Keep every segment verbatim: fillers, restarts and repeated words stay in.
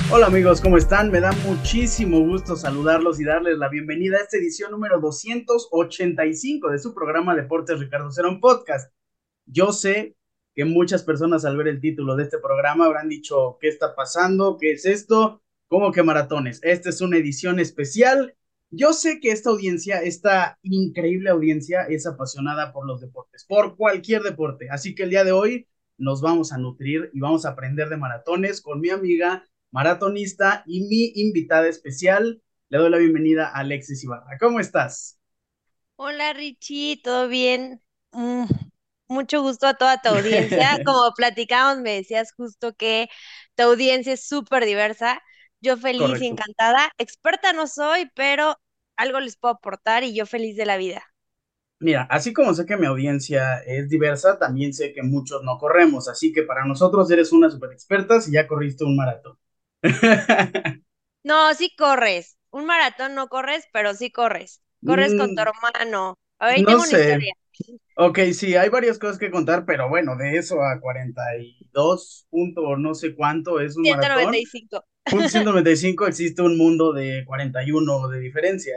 Hola amigos, ¿cómo están? Me da muchísimo gusto saludarlos y darles la bienvenida a esta edición número doscientos ochenta y cinco de su programa Deportes Ricardo Cerón Podcast. Yo sé que muchas personas al ver el título de este programa habrán dicho, ¿qué está pasando? ¿Qué es esto? ¿Cómo que maratones? Esta es una edición especial. Yo sé que esta audiencia, esta increíble audiencia, es apasionada por los deportes, por cualquier deporte. Así que el día de hoy nos vamos a nutrir y vamos a aprender de maratones con mi amiga maratonista y mi invitada especial. Le doy la bienvenida a Alexis Ibarra. ¿Cómo estás? Hola Richie, ¿todo bien? Mm, mucho gusto a toda tu audiencia. Como platicábamos, me decías justo que tu audiencia es súper diversa. Yo feliz y Correcto. encantada. Experta no soy, pero algo les puedo aportar y yo feliz de la vida. Mira, así como sé que mi audiencia es diversa, también sé que muchos no corremos, así que para nosotros eres una super experta si ya corriste un maratón. No, sí corres. Un maratón no corres, pero sí corres. Corres con tu Mm, hermano. A ver, ahí no tengo una sé. historia. Ok, sí, hay varias cosas que contar, pero bueno, de eso a cuarenta y dos punto no sé cuánto es un ciento noventa maratón. y cinco. Punto ciento noventa y cinco existe un mundo de cuarenta y uno de diferencia.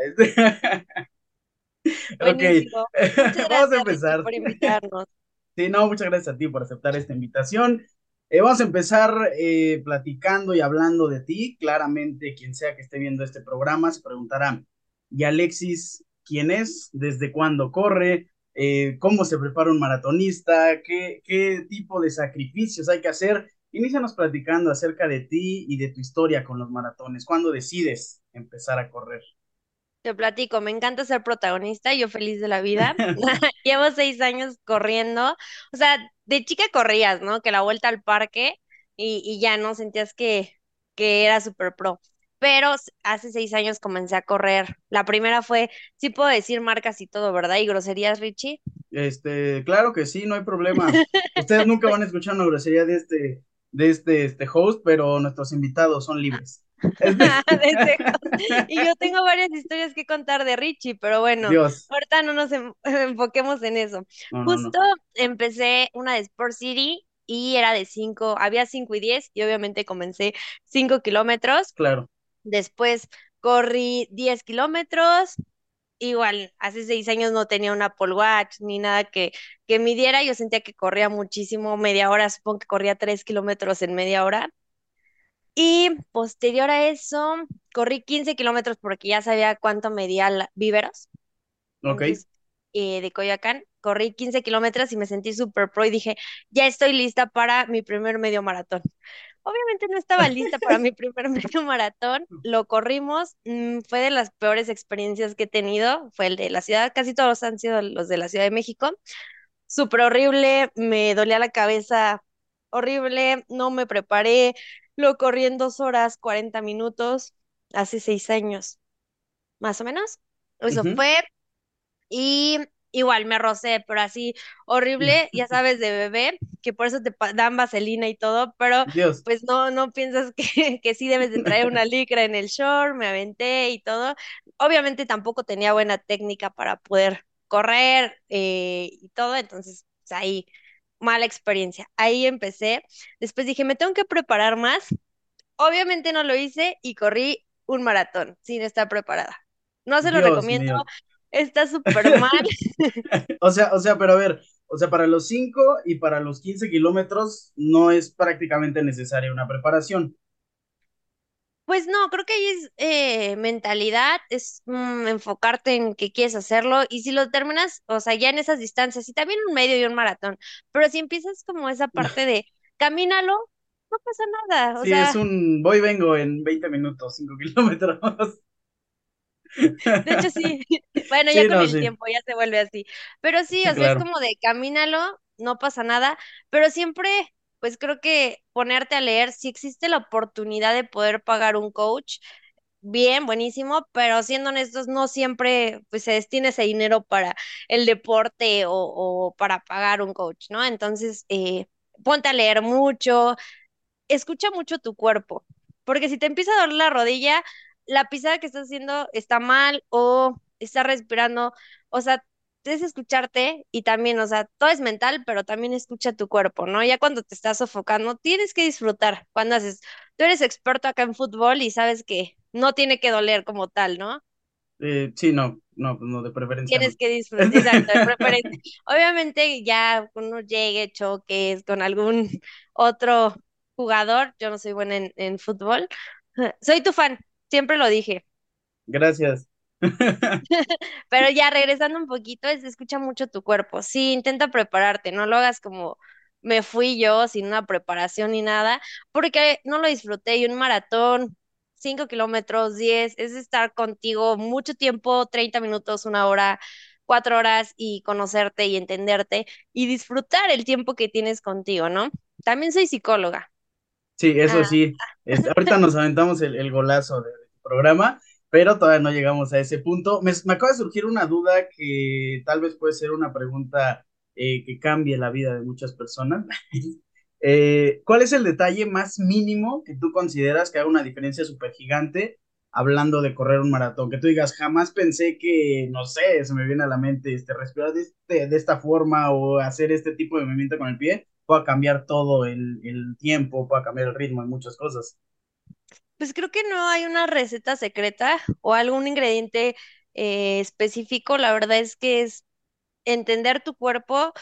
Ok, Buenísimo. Muchas vamos a gracias, Richie, empezar. por invitarnos. Sí, no, muchas gracias a ti por aceptar esta invitación. Eh, vamos a empezar eh, platicando y hablando de ti. Claramente, quien sea que esté viendo este programa se preguntará, ¿y Alexis quién es? ¿Desde cuándo corre? Eh, ¿cómo se prepara un maratonista? ¿Qué, qué tipo de sacrificios hay que hacer? Inícianos platicando acerca de ti y de tu historia con los maratones. ¿Cuándo decides empezar a correr? Te platico, me encanta ser protagonista, yo feliz de la vida. Llevo seis años corriendo. O sea, de chica corrías, ¿no? Que la vuelta al parque y, y ya no sentías que, que era super pro. Pero s- hace seis años comencé a correr. La primera fue, sí puedo decir marcas y todo, ¿verdad? Y groserías, Richie. Este, claro que sí, no hay problema. Ustedes nunca van a escuchar una grosería de este, de este, este host, pero nuestros invitados son libres. Este, De lejos. Y yo tengo varias historias que contar de Richie, pero bueno, Dios, ahorita no nos em- enfoquemos en eso. no, no, no, Justo empecé una de Sport City y era de cinco, había cinco y diez y obviamente comencé cinco kilómetros. claro. Después corrí diez kilómetros. Igual, hace seis años no tenía un Apple Watch ni nada que, que midiera. Yo sentía que corría muchísimo, media hora, supongo que corría tres kilómetros en media hora. Y posterior a eso, corrí quince kilómetros porque ya sabía cuánto medía la, Víveros. Ok. Entonces, eh, de Coyoacán, corrí quince kilómetros y me sentí súper pro y dije, ya estoy lista para mi primer medio maratón. Obviamente no estaba lista para mi primer medio maratón, lo corrimos, mm, fue de las peores experiencias que he tenido, fue el de la ciudad, casi todos han sido los de la Ciudad de México, súper horrible, me dolía la cabeza horrible, no me preparé, lo corrí en dos horas, cuarenta minutos, hace seis años, más o menos. Eso Ujú. fue, y igual me rocé, pero así horrible, ya sabes, de bebé, que por eso te pa- dan vaselina y todo, pero Dios. pues no, no piensas que, que sí debes de traer una licra en el short, me aventé y todo. Obviamente tampoco tenía buena técnica para poder correr eh, y todo, entonces pues, ahí mala experiencia. Ahí empecé. Después dije, me tengo que preparar más. Obviamente no lo hice y corrí un maratón sin estar preparada. No se lo Dios recomiendo, mío. está súper mal. O sea, o sea, pero a ver, o sea, para los cinco y para los quince kilómetros no es prácticamente necesaria una preparación. Pues no, creo que ahí es eh, mentalidad, es mm, enfocarte en que quieres hacerlo y si lo terminas, o sea, ya en esas distancias, y también un medio y un maratón, pero si empiezas como esa parte de camínalo, no pasa nada, o Sí, es sea, un voy vengo en veinte minutos, cinco kilómetros. de hecho sí, bueno, ya Sí, con no, el sí, tiempo ya se vuelve así, pero sí, sí, o sea, es claro. como de camínalo, no pasa nada, pero siempre, pues creo que ponerte a leer, si existe la oportunidad de poder pagar un coach bien, buenísimo, pero siendo honestos, no siempre pues se destina ese dinero para el deporte o, o para pagar un coach, ¿no? Entonces, eh, ponte a leer mucho, escucha mucho tu cuerpo, porque si te empieza a doler la rodilla, la pisada que estás haciendo está mal o estás respirando, o sea, es escucharte y también, o sea, todo es mental, pero también escucha tu cuerpo, ¿no? Ya cuando te estás sofocando, tienes que disfrutar. Cuando haces, tú eres experto acá en fútbol y sabes que no tiene que doler como tal, ¿no? Eh, sí, no, no, pues no, de preferencia no. Tienes que disfrutar, exacto, de preferencia. Obviamente ya uno llegue, choques con algún otro jugador, yo no soy buena en, en fútbol, soy tu fan, siempre lo dije. Gracias. Pero ya regresando un poquito, es escucha mucho tu cuerpo. Sí, intenta prepararte, no lo hagas como me fui yo sin una preparación ni nada, porque no lo disfruté. Y un maratón, cinco kilómetros, diez, es estar contigo mucho tiempo, treinta minutos, una hora, cuatro horas y conocerte y entenderte y disfrutar el tiempo que tienes contigo, ¿no? También soy psicóloga. Sí, eso Ah, sí. Este, ahorita nos aventamos el, el golazo de- del programa, pero todavía no llegamos a ese punto. Me, me acaba de surgir una duda que tal vez puede ser una pregunta eh, que cambie la vida de muchas personas. Eh, ¿cuál es el detalle más mínimo que tú consideras que haga una diferencia súper gigante hablando de correr un maratón? Que tú digas, jamás pensé que, no sé, se me viene a la mente, este, respirar de, este- de esta forma o hacer este tipo de movimiento con el pie pueda cambiar todo el, el tiempo, pueda cambiar el ritmo de muchas cosas. pues creo que no hay una receta secreta o algún ingrediente eh, específico. La verdad es que es entender tu cuerpo,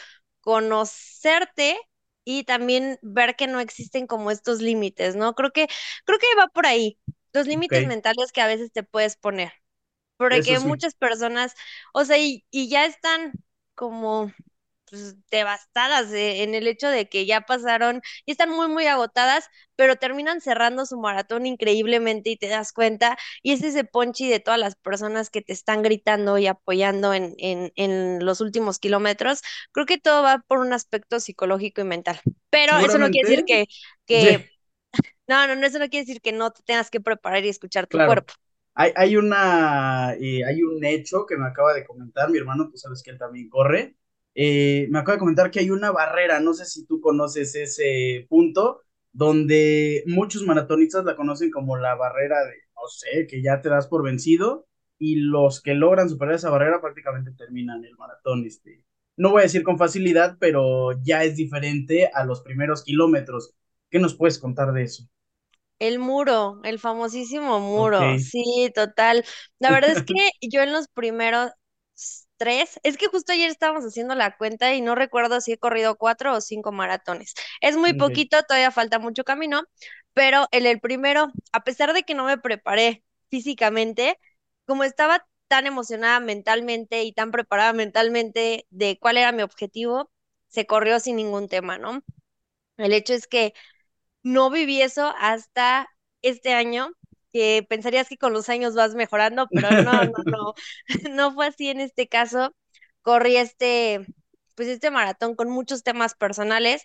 conocerte y también ver que no existen como estos límites, ¿no? Creo que, creo que va por ahí, los Ok, límites mentales que a veces te puedes poner, eso porque sí, muchas personas, o sea, y, y ya están como pues, devastadas de- en el hecho de que ya pasaron y están muy, muy agotadas, pero terminan cerrando su maratón increíblemente y te das cuenta, y es ese ponchi de todas las personas que te están gritando y apoyando en, en, en los últimos kilómetros. Creo que todo va por un aspecto psicológico y mental, pero eso no quiere decir seguramente, que, sí, que, no, no, no, eso no quiere decir que no te tengas que preparar y escuchar tu claro. cuerpo. Hay, hay una, eh, hay un hecho que me acaba de comentar mi hermano, tú sabes que él también corre. Eh, me acaba de comentar que hay una barrera, no sé si tú conoces ese punto, donde muchos maratonistas la conocen como la barrera de, no sé, que ya te das por vencido, y los que logran superar esa barrera prácticamente terminan el maratón. Este, no voy a decir con facilidad, pero ya es diferente a los primeros kilómetros. ¿Qué nos puedes contar de eso? El muro, el famosísimo Ok. muro, sí, total. La verdad es que yo en los primeros tres, es que justo ayer estábamos haciendo la cuenta y no recuerdo si he corrido cuatro o cinco maratones. Es muy Ok. poquito, todavía falta mucho camino, pero en el primero, a pesar de que no me preparé físicamente, como estaba tan emocionada mentalmente y tan preparada mentalmente de cuál era mi objetivo, se corrió sin ningún tema, ¿no? El hecho es que no viví eso hasta este año, que pensarías que con los años vas mejorando, pero no, no, no, no fue así en este caso. Corrí este, pues este maratón con muchos temas personales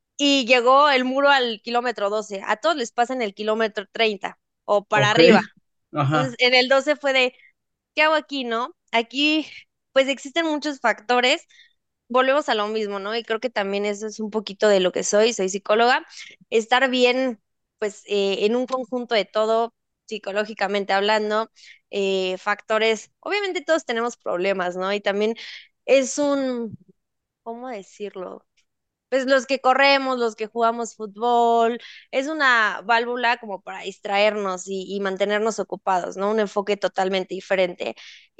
y llegó el muro al kilómetro doce. A todos les pasa en el kilómetro treinta o para Ok. arriba. Entonces, Ajá. en el doce fue de, ¿qué hago aquí, no? Aquí, pues existen muchos factores, volvemos a lo mismo, ¿no? Y creo que también eso es un poquito de lo que soy, soy psicóloga, estar bien, pues, eh, en un conjunto de todo, psicológicamente hablando, eh, factores, obviamente todos tenemos problemas, ¿no? Y también es un, ¿cómo decirlo? Pues los que corremos, los que jugamos fútbol, es una válvula como para distraernos y, y mantenernos ocupados, ¿no? Un enfoque totalmente diferente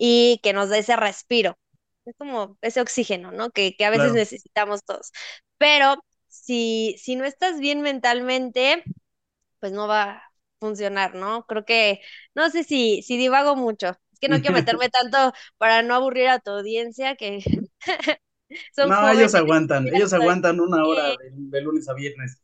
y que nos da ese respiro. Es como ese oxígeno, ¿no? Que, que a veces Claro. necesitamos todos. Pero si, si no estás bien mentalmente, pues no va a funcionar, ¿no? Creo que, no sé si, si divago mucho. Es que no quiero meterme tanto para no aburrir a tu audiencia, que son No, jóvenes ellos aguantan, y ya ellos estoy. aguantan una hora Sí, de, de lunes a viernes.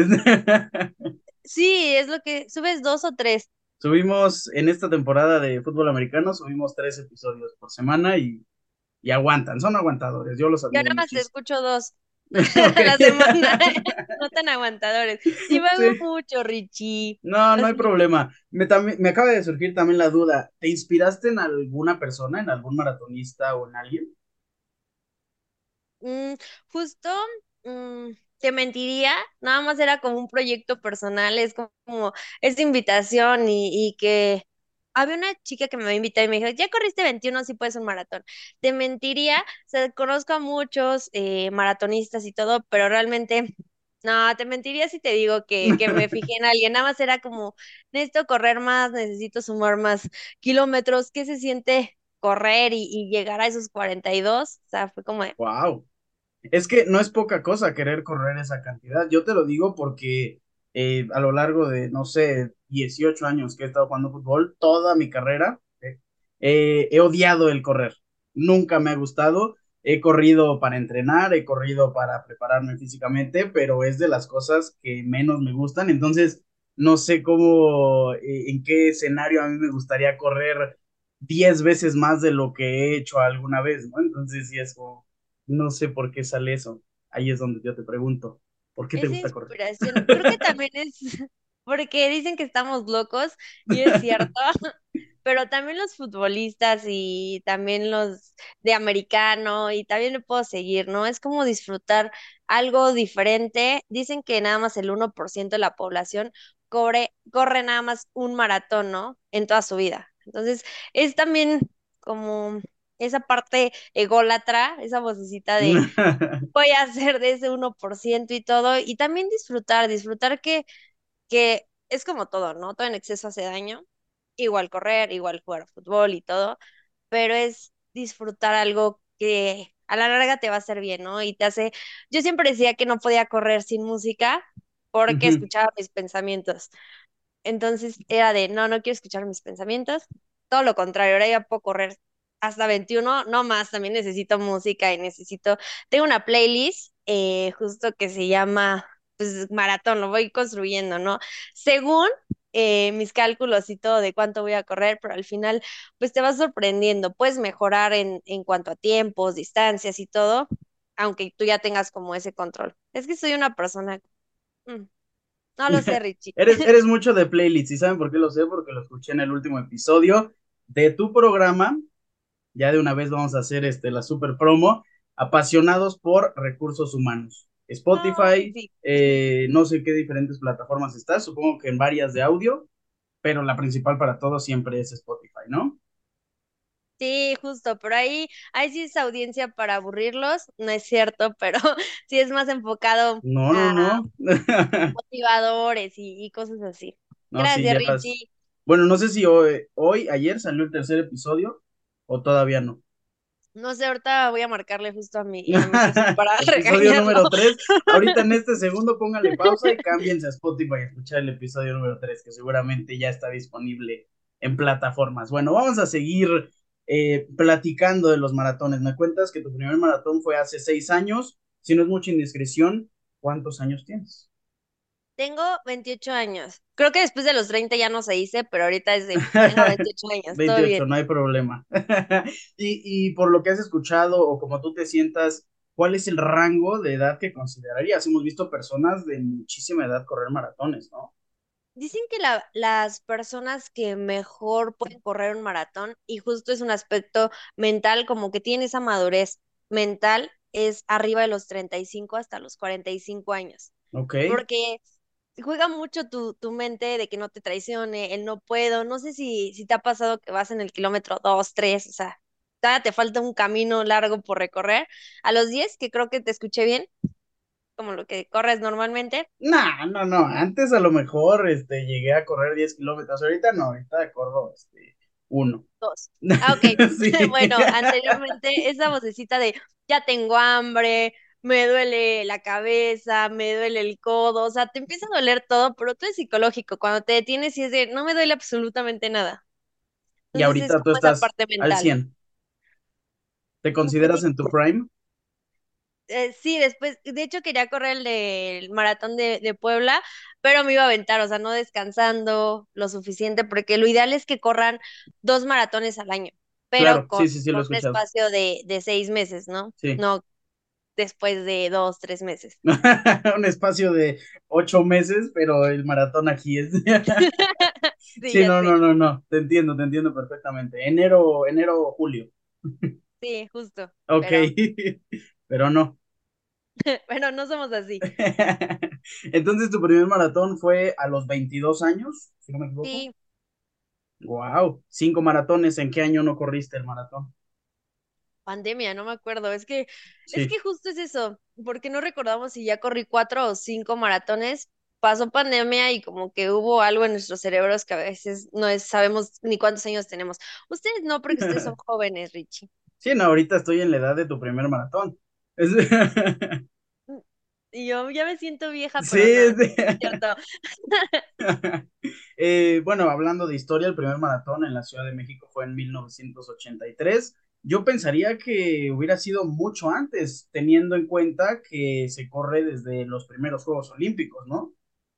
sí, es lo que subes dos o tres. Subimos en esta temporada de fútbol americano, subimos tres episodios por semana y, y aguantan, son aguantadores, yo los Yo admiro nada más te muchísimo. escucho dos Ok. a la semana. No tan aguantadores. Divago Sí, mucho, Richie. no, no Lo hay siento. problema. Me, también, me acaba de surgir también la duda, ¿te inspiraste en alguna persona, en algún maratonista o en alguien? Mm, justo, mm, te mentiría, nada más era como un proyecto personal, es como esta invitación y, y que había una chica que me había invitado y me dijo, ya corriste veintiuno, sí puedes un maratón. Te mentiría, o sea, conozco a muchos eh, maratonistas y todo, pero realmente, no, te mentiría si te digo que, que me fijé en alguien, nada más era como, necesito correr más, necesito sumar más kilómetros, ¿qué se siente correr y, y llegar a esos cuarenta y dos? O sea, fue como, de, Wow. Es que no es poca cosa querer correr esa cantidad. Yo te lo digo porque eh, a lo largo de, no sé, dieciocho años que he estado jugando fútbol, toda mi carrera, eh, eh, he odiado el correr. Nunca me ha gustado. He corrido para entrenar, he corrido para prepararme físicamente, pero es de las cosas que menos me gustan. Entonces, no sé cómo, eh, en qué escenario a mí me gustaría correr diez veces más de lo que he hecho alguna vez, ¿no? Entonces, sí es como no sé por qué sale eso. Ahí es donde yo te pregunto, ¿por qué te es gusta correr? inspiración. Creo que también es porque dicen que estamos locos y es cierto. Pero también los futbolistas y también los de americano y también le puedo seguir, ¿no? Es como disfrutar algo diferente. Dicen que nada más el uno por ciento de la población corre, corre nada más un maratón, ¿no? En toda su vida. Entonces, es también como esa parte ególatra, esa vocecita de voy a hacer de ese uno por ciento y todo, y también disfrutar, disfrutar que, que es como todo, ¿no? Todo en exceso hace daño, igual correr, igual jugar fútbol y todo, pero es disfrutar algo que a la larga te va a hacer bien, ¿no? Y te hace, yo siempre decía que no podía correr sin música porque Ujú. escuchaba mis pensamientos. Entonces era de, no, no quiero escuchar mis pensamientos. Todo lo contrario, ahora ya puedo correr hasta veintiuno, no más, también necesito música y necesito, tengo una playlist eh, justo que se llama, pues, maratón, lo voy construyendo, ¿no? Según eh, mis cálculos y todo de cuánto voy a correr, pero al final, pues te vas sorprendiendo, puedes mejorar en, en cuanto a tiempos, distancias y todo, aunque tú ya tengas como ese control. Es que soy una persona, mm, no lo sé, Richie. Eres, eres mucho de playlists, ¿y saben por qué lo sé? Porque lo escuché en el último episodio de tu programa. Ya de una vez vamos a hacer este, la super promo. Apasionados por recursos humanos. Ay, Spotify, sí. eh, no sé qué diferentes plataformas estás, supongo que en varias de audio, pero la principal para todos siempre es Spotify, ¿no? Sí, justo, pero ahí, ahí sí es audiencia para aburrirlos, no es cierto, pero sí es más enfocado No, no, a no. motivadores y, y cosas así. No, sí, Gracias, ya las. Richie. Bueno, no sé si hoy, hoy, ayer salió el tercer episodio o todavía no. No sé, ahorita voy a marcarle justo a mi, a mi esposo para Episodio regañarlo. número tres. Ahorita en este segundo pónganle pausa y cámbiense a Spotify a escuchar el episodio número tres, que seguramente ya está disponible en plataformas. Bueno, vamos a seguir eh, platicando de los maratones. Me cuentas que tu primer maratón fue hace seis años. Si no es mucha indiscreción, ¿cuántos años tienes? Tengo veintiocho años. Creo que después de los treinta ya no se dice, pero ahorita es de, tengo veintiocho años, todo veintiocho, bien. no hay problema. y, y por lo que has escuchado o como tú te sientas, ¿cuál es el rango de edad que considerarías? Hemos visto personas de muchísima edad correr maratones, ¿no? Dicen que la- las personas que mejor pueden correr un maratón, y justo es un aspecto mental, como que tienen esa madurez mental, es arriba de los treinta y cinco hasta los cuarenta y cinco años. Ok. Porque juega mucho tu, tu mente de que no te traicione, el no puedo. No sé si, si te ha pasado que vas en el kilómetro dos, tres, o sea, todavía te falta un camino largo por recorrer. A los diez, que creo que te escuché bien, como lo que corres normalmente. No, no, no. Antes a lo mejor este, llegué a correr diez kilómetros. Ahorita no, ahorita corro este, uno. Dos. Ah, ok. Sí. Bueno, anteriormente esa vocecita de ya tengo hambre, me duele la cabeza, me duele el codo, o sea, te empieza a doler todo, pero todo es psicológico. Cuando te detienes y es de no me duele absolutamente nada. Y Entonces es ahorita tú como esa estás parte al mental. cien. ¿Te Sí, consideras en tu prime? eh, sí, después, de hecho quería correr el del maratón de, de Puebla, pero me iba a aventar, o sea, no descansando lo suficiente, porque lo ideal es que corran dos maratones al año, pero Claro, con, sí, sí, sí, lo he con un escuchado. espacio de, de seis meses, ¿no? Sí. No después de dos, tres meses. Un espacio de ocho meses, pero el maratón aquí es. Sí, Sí, ya no, no, sé. no, no. Te entiendo, te entiendo perfectamente. Enero, enero, julio. Sí, justo. Ok, Pero, pero no. bueno, no somos así. Entonces, tu primer maratón fue a los veintidós años, si no me equivoco. Sí, Wow, cinco maratones, ¿en qué año no corriste el maratón? Pandemia, no me acuerdo. Es que, es Sí. que justo es eso, porque no recordamos si ya corrí cuatro o cinco maratones. Pasó pandemia y como que hubo algo en nuestros cerebros que a veces no es- sabemos ni cuántos años tenemos. Ustedes no, porque ustedes son jóvenes, Richie. Sí, no, ahorita estoy en la edad de tu primer maratón. Es- Mm, Y yo ya me siento vieja, pero Sí, no, no sí. es cierto. Eh, bueno, hablando de historia, el primer maratón en la Ciudad de México fue en mil novecientos ochenta y tres. Yo pensaría que hubiera sido mucho antes, teniendo en cuenta que se corre desde los primeros Juegos Olímpicos, ¿no?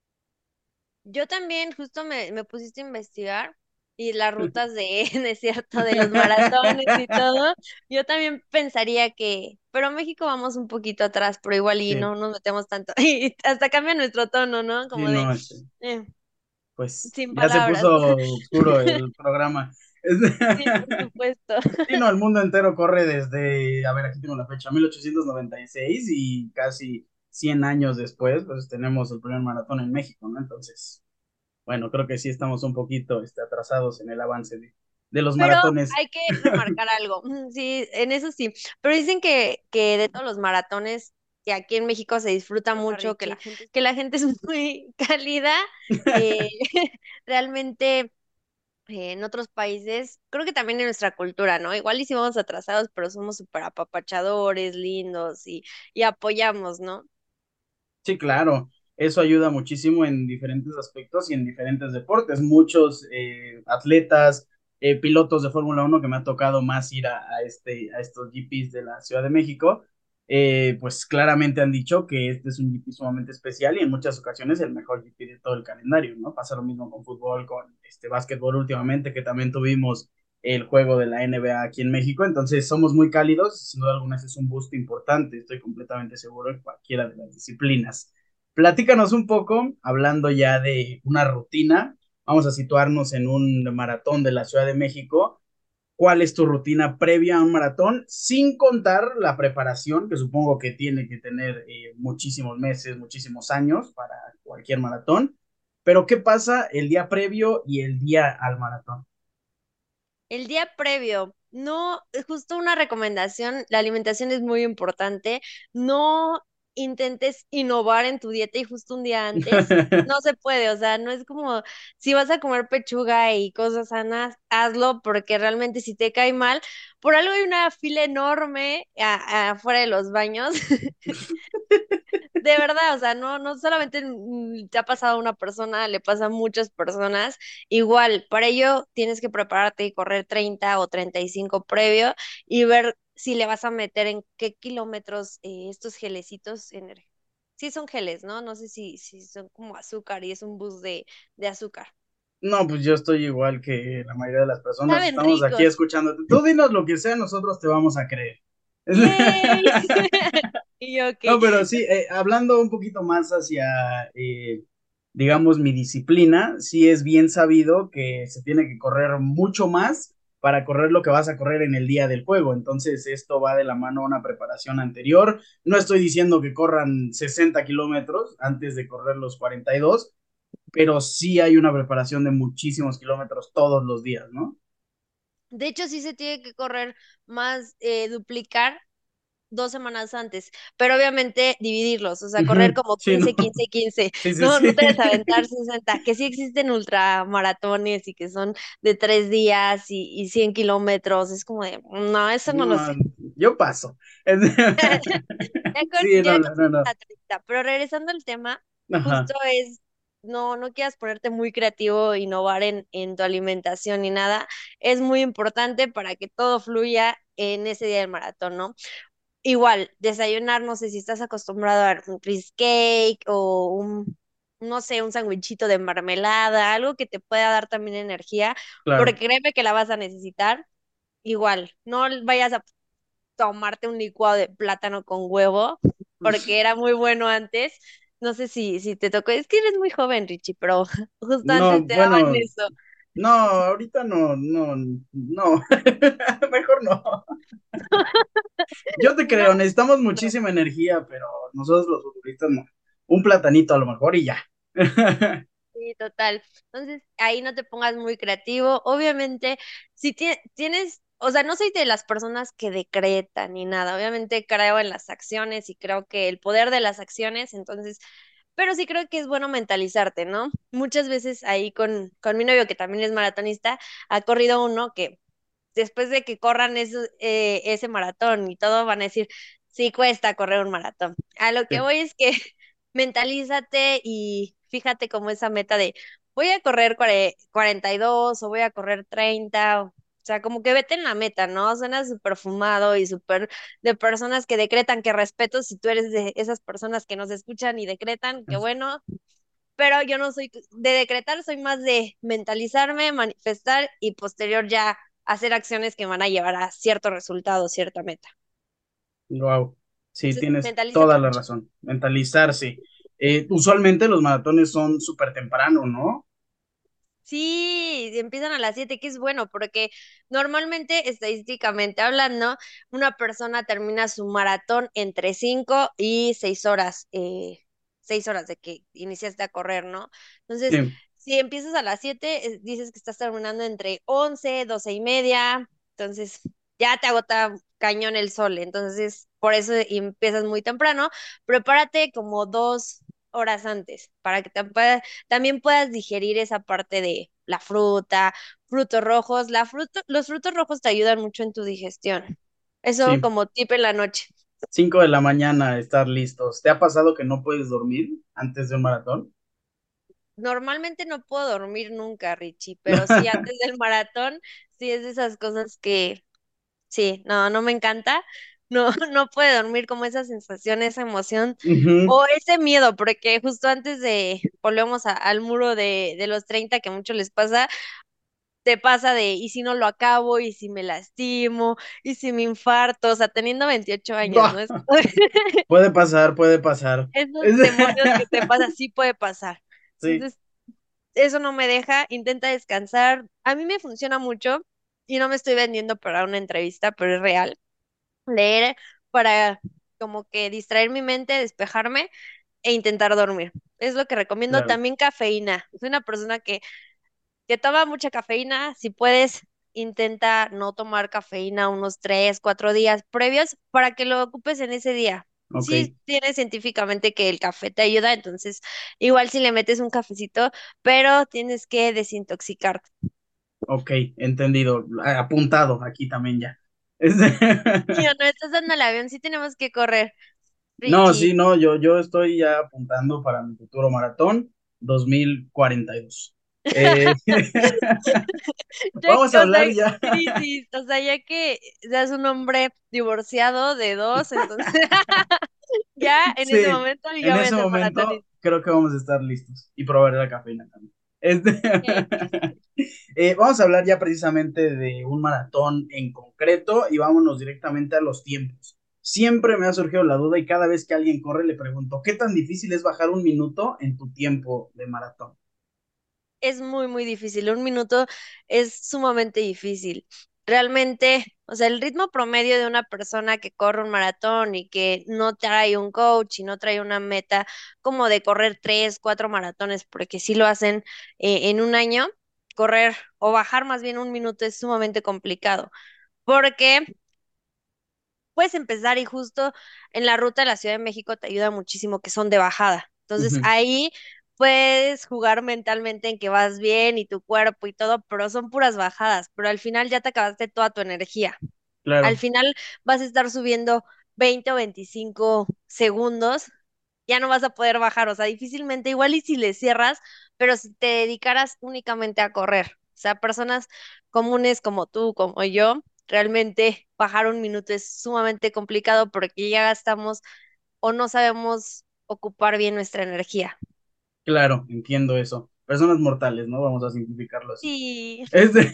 Yo también justo me, me pusiste a investigar y las rutas de, no es cierto, de los maratones y todo. Yo también pensaría que, pero México vamos un poquito atrás, pero igual y Sí, no nos metemos tanto. Y hasta cambia nuestro tono, ¿no? sí, Como de, no, este, eh, pues sin ya se palabras. puso oscuro el programa. Sí, por supuesto. Sí, no, el mundo entero corre desde, a ver, aquí tengo la fecha, mil ochocientos noventa y seis y casi cien años después, pues tenemos el primer maratón en México, ¿no? Entonces, bueno, creo que sí estamos un poquito este, atrasados en el avance de, de los Pero maratones. hay que remarcar algo. Mm, Sí, en eso sí. Pero dicen que, que de todos los maratones, que aquí en México se disfruta mucho, que la gente, que la gente es muy cálida. eh, realmente eh, en otros países, creo que también en nuestra cultura, ¿no? Igual y si vamos atrasados, pero somos súper apapachadores, lindos y, y apoyamos, ¿no? Sí, claro, eso ayuda muchísimo en diferentes aspectos y en diferentes deportes. Muchos eh, atletas, eh, pilotos de Fórmula Uno que me ha tocado más ir a, a este, a estos G Ps de la Ciudad de México, eh, pues claramente han dicho que este es un G P sumamente especial y en muchas ocasiones el mejor G P de todo el calendario, ¿no? Pasa lo mismo con fútbol, con este básquetbol últimamente, que también tuvimos el juego de la N B A aquí en México, entonces somos muy cálidos, sin duda alguna ese es un boost importante, estoy completamente seguro en cualquiera de las disciplinas. Platícanos un poco, hablando ya de una rutina, vamos a situarnos en un maratón de la Ciudad de México. ¿Cuál es tu rutina previa a un maratón? Sin contar la preparación, que supongo que tiene que tener eh, muchísimos meses, muchísimos años para cualquier maratón. Pero ¿qué pasa el día previo y el día al maratón? El día previo, no, justo una recomendación, la alimentación es muy importante. No intentes innovar en tu dieta y justo un día antes. No se puede, o sea, no es como si vas a comer pechuga y cosas sanas, hazlo porque realmente si te cae mal, por algo hay una fila enorme a- afuera de los baños. De verdad, o sea, no, no solamente mm, te ha pasado a una persona, le pasa a muchas personas. Igual, para ello tienes que prepararte y correr treinta o treinta y cinco previo y ver si le vas a meter en qué kilómetros eh, estos gelecitos. ener- Sí son geles, ¿no? No sé si, si son como azúcar y es un bus de, de azúcar. No, pues yo estoy igual que la mayoría de las personas. Saben Estamos aquí ricos. escuchándote. Tú dinos lo que sea, nosotros te vamos a creer. ¡Yay! Y yo, ok. No, pero sí, eh, hablando un poquito más hacia, eh, digamos, mi disciplina, sí es bien sabido que se tiene que correr mucho más para correr lo que vas a correr en el día del juego. Entonces, esto va de la mano a una preparación anterior. No estoy diciendo que corran sesenta kilómetros antes de correr los cuarenta y dos, pero sí hay una preparación de muchísimos kilómetros todos los días, ¿no? De hecho, sí se tiene que correr más, eh, duplicar dos semanas antes, pero obviamente dividirlos, o sea, correr Ujú, como sí, no. quince quince quince Sí, sí, no, no sí. te vas a aventar sesenta, que sí existen ultramaratones y que son de tres días y, y cien kilómetros, es como de, no, eso no lo No, sé. yo paso. Ya con, Sí, no, ya no, con no, no. la treinta, pero regresando al tema, Ajá, justo es, no, no quieras ponerte muy creativo, innovar en, en tu alimentación ni nada, es muy importante para que todo fluya en ese día del maratón, ¿no? Igual, desayunar, no sé si estás acostumbrado a un cheesecake o un, no sé, un sandwichito de mermelada, algo que te pueda dar también energía, porque claro. créeme que la vas a necesitar. Igual, no vayas a tomarte un licuado de plátano con huevo, porque era muy bueno antes. No sé si, si te tocó, es que eres muy joven, Richie, pero justo No, antes te daban bueno, eso. no, ahorita no, no, no. Mejor no. Yo te No, creo, necesitamos no. muchísima energía, pero nosotros los futbolistas no. Un platanito a lo mejor y ya. total. Entonces, ahí no te pongas muy creativo. Obviamente, si tie- tienes, o sea, no soy de las personas que decretan ni nada. Obviamente creo en las acciones y creo que el poder de las acciones, entonces, pero sí creo que es bueno mentalizarte, ¿no? Muchas veces ahí con, con mi novio, que también es maratonista, ha corrido uno que después de que corran eso- eh, ese maratón y todo, van a decir, sí cuesta correr un maratón. A lo que Sí, voy es que mentalízate y fíjate como esa meta de voy a correr cuare- cuarenta y dos o voy a correr treinta, o sea, como que vete en la meta, ¿no? Suena súper fumado y súper de personas que decretan, que respeto si tú eres de esas personas que nos escuchan y decretan, que bueno, pero yo no soy de decretar, soy más de mentalizarme, manifestar y posterior ya hacer acciones que van a llevar a cierto resultado, cierta meta. wow. Sí, Entonces, tienes toda mentalízate la mucho. razón. Mentalizarse. Eh, usualmente los maratones son súper temprano, ¿no? Sí, empiezan a las siete, que es bueno, porque normalmente, estadísticamente hablando, una persona termina su maratón entre cinco y seis horas, eh, seis horas de que iniciaste a correr, ¿no? Entonces, Sí, si empiezas a las siete, eh, dices que estás terminando entre once, doce y media, entonces ya te agota cañón el sol, entonces por eso empiezas muy temprano. Prepárate como dos horas antes para que te pueda- también puedas digerir esa parte de la fruta, frutos rojos. La fruta, los frutos rojos te ayudan mucho en tu digestión. Eso sí. como tip en la noche. Cinco de la mañana estar listos. ¿Te ha pasado que no puedes dormir antes de un maratón? Normalmente no puedo dormir nunca, Richie, pero sí antes del maratón, sí es de esas cosas que, sí, no, no me encanta. No, no puede dormir como esa sensación, esa emoción Ujú. o ese miedo, porque justo antes de, volvemos a- al muro de, de los treinta que a muchos les pasa, te pasa de, ¿y si no lo acabo? ¿Y si me lastimo? ¿Y si me infarto? O sea, teniendo veintiocho años, ¿no? Bah, Es, puede pasar, puede pasar. esos Es- demonios que te pasa, sí puede pasar. Sí, Entonces, eso no me deja, intenta descansar. A mí me funciona mucho y no me estoy vendiendo para una entrevista, pero es real. Leer para como que distraer mi mente, despejarme e intentar dormir. Es lo que recomiendo. claro. También cafeína. Soy una persona que que toma mucha cafeína, si puedes, intenta no tomar cafeína unos tres, cuatro días previos para que lo ocupes en ese día. Ok, Sí, tiene científicamente que el café te ayuda, entonces igual si le metes un cafecito, pero tienes que desintoxicarte. ok, entendido. A- Apuntado aquí también ya. Es- Mío, no estás dando el avión, sí tenemos que correr, No, sí, Richie. no, yo, yo estoy ya apuntando para mi futuro maratón dos mil cuarenta y dos. Eh, Ya, vamos a o sea, hablar ya. crisis, o sea, ya que seas un hombre divorciado de dos, entonces ya en ese Sí, momento en ya voy a ese ser momento maratonista. creo que vamos a estar listos y probar la cafeína también. Este, Ok. eh, vamos a hablar ya precisamente de un maratón en concreto y vámonos directamente a los tiempos. Siempre me ha surgido la duda y cada vez que alguien corre le pregunto, ¿qué tan difícil es bajar un minuto en tu tiempo de maratón? Es muy, muy difícil. Un minuto es sumamente difícil. Realmente, o sea, el ritmo promedio de una persona que corre un maratón y que no trae un coach y no trae una meta como de correr tres, cuatro maratones, porque si lo hacen eh, en un año, correr o bajar más bien un minuto es sumamente complicado. Porque puedes empezar y justo en la ruta de la Ciudad de México te ayuda muchísimo que son de bajada. Entonces Ujú, ahí puedes jugar mentalmente en que vas bien y tu cuerpo y todo, pero son puras bajadas, pero al final ya te acabaste toda tu energía. Al claro, final vas a estar subiendo veinte o veinticinco segundos, ya no vas a poder bajar, o sea, difícilmente, igual y si le cierras, pero si te dedicaras únicamente a correr, o sea, personas comunes como tú, como yo, realmente bajar un minuto es sumamente complicado porque ya gastamos o no sabemos ocupar bien nuestra energía. claro, entiendo eso. Personas mortales, ¿no? Vamos a simplificarlo así. Sí, Este-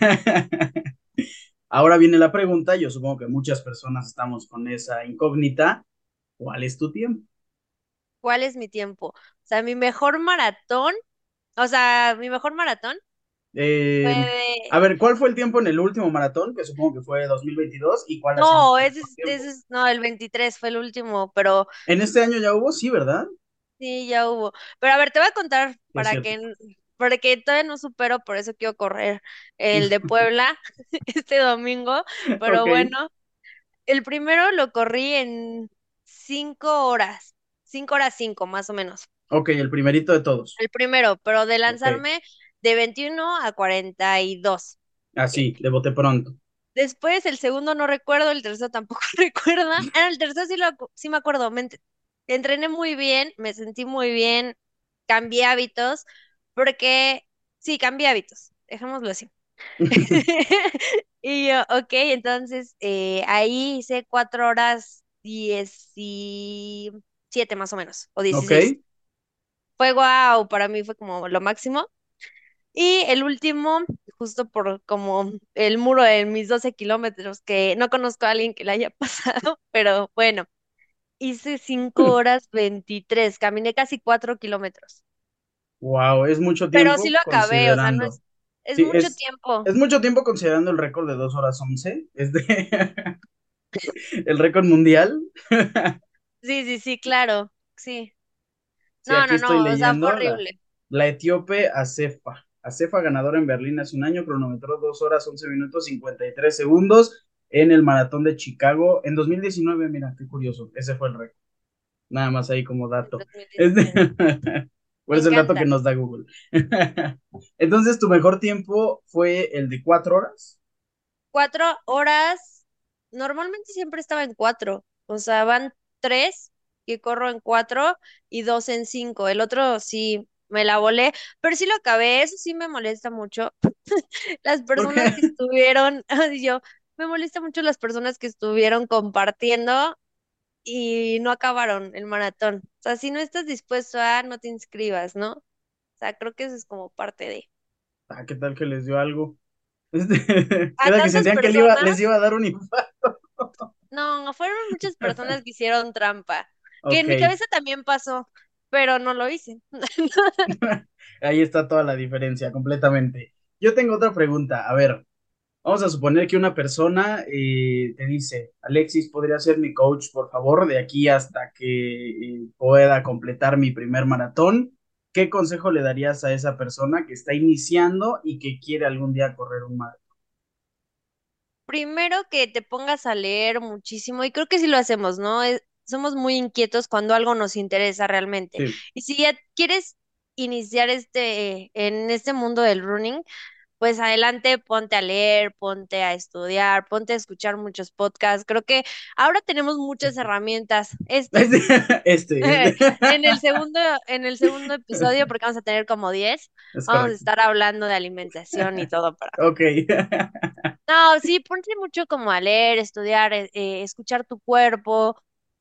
Ahora viene la pregunta, yo supongo que muchas personas estamos con esa incógnita. ¿Cuál es tu tiempo? ¿cuál es mi tiempo? O sea, mi mejor maratón, o sea, mi mejor maratón fue Eh, a de... ver, ¿cuál fue el tiempo en el último maratón? Que supongo que fue dos mil veintidós. ¿Y cuál ha sido No, tu ese mejor es, ese tiempo? es, no, el veintitrés fue el último, pero En este año ya hubo, sí, ¿verdad? sí, ya hubo. Pero a ver, te voy a contar Sí, es para cierto. que, porque todavía no supero, por eso quiero correr el de Puebla este domingo, Ok, pero bueno, el primero lo corrí en cinco horas, cinco horas cinco más o menos, ok, el primerito de todos. el primero, pero de Ok, lanzarme de veintiuno a cuarenta y dos. Ok. así, de bote pronto. Después el segundo no recuerdo, el tercero tampoco recuerda. Ah, el tercero sí, lo, acu- sí me acuerdo, me ent- entrené muy bien, me sentí muy bien, cambié hábitos, porque sí, cambié hábitos, dejémoslo así. Y yo, ok, entonces eh, ahí hice cuatro horas diecisiete más o menos, o Ok, dieciséis. Fue guau, para mí fue como lo máximo. Y el último, justo por como el muro de mis doce kilómetros, que no conozco a alguien que le haya pasado, pero bueno, hice cinco horas veintitrés, caminé casi cuatro kilómetros. wow, es mucho Pero sí tiempo lo acabé, o sea, no considerando. es, es Sí, mucho es, tiempo. es mucho tiempo considerando el récord de dos horas once. Es de el récord mundial. Sí, sí, sí, claro, sí. Sí, No, aquí no, estoy no, o sea, fue leyendo la, horrible. la etíope Acefa. Acefa, ganadora en Berlín hace un año, cronometró dos horas once minutos cincuenta y tres segundos en el maratón de Chicago en dos mil diecinueve. Mira, qué curioso, ese fue el récord. Nada más ahí como En dato. Es de- dos mil diecinueve. ¿Cuál Me es el dato que encanta. nos da Google? Entonces, ¿tu mejor tiempo fue el de cuatro horas? Cuatro horas, normalmente siempre estaba en cuatro, o sea, van tres que corro en cuatro y dos en cinco. El otro sí me la volé, pero sí lo acabé, eso sí me molesta mucho. Las ¿Por personas qué? que estuvieron, yo, me molesta mucho las personas que estuvieron compartiendo y no acabaron el maratón. O sea, si no estás dispuesto a, no te inscribas, ¿no? O sea, creo que eso es como parte de... Ah, ¿qué tal que les dio algo? Este, A ¿qué tal que tantas sentían que le iba, les personas. iba a dar un infarto? No, fueron muchas personas que hicieron trampa, que Ok, en mi cabeza también pasó, pero no lo hice. ahí está toda la diferencia, completamente. Yo tengo otra pregunta. A ver, vamos a suponer que una persona eh, te dice, Alexis, ¿podría ser mi coach, por favor, de aquí hasta que eh, pueda completar mi primer maratón? ¿Qué consejo le darías a esa persona que está iniciando y que quiere algún día correr un maratón? Primero que te pongas a leer muchísimo, y creo que sí lo hacemos, ¿no? Es- somos muy inquietos cuando algo nos interesa realmente. Sí. Y si ya quieres iniciar este, en este mundo del running, pues adelante, ponte a leer, ponte a estudiar, ponte a escuchar muchos podcasts. Creo que ahora tenemos muchas Este, herramientas. Este, este, este, este. En el segundo, en el segundo episodio, porque vamos a tener como diez, Es vamos a correcto. estar hablando de alimentación y todo para. Ok. No, sí, ponte mucho como a leer, estudiar, eh, eh, escuchar tu cuerpo,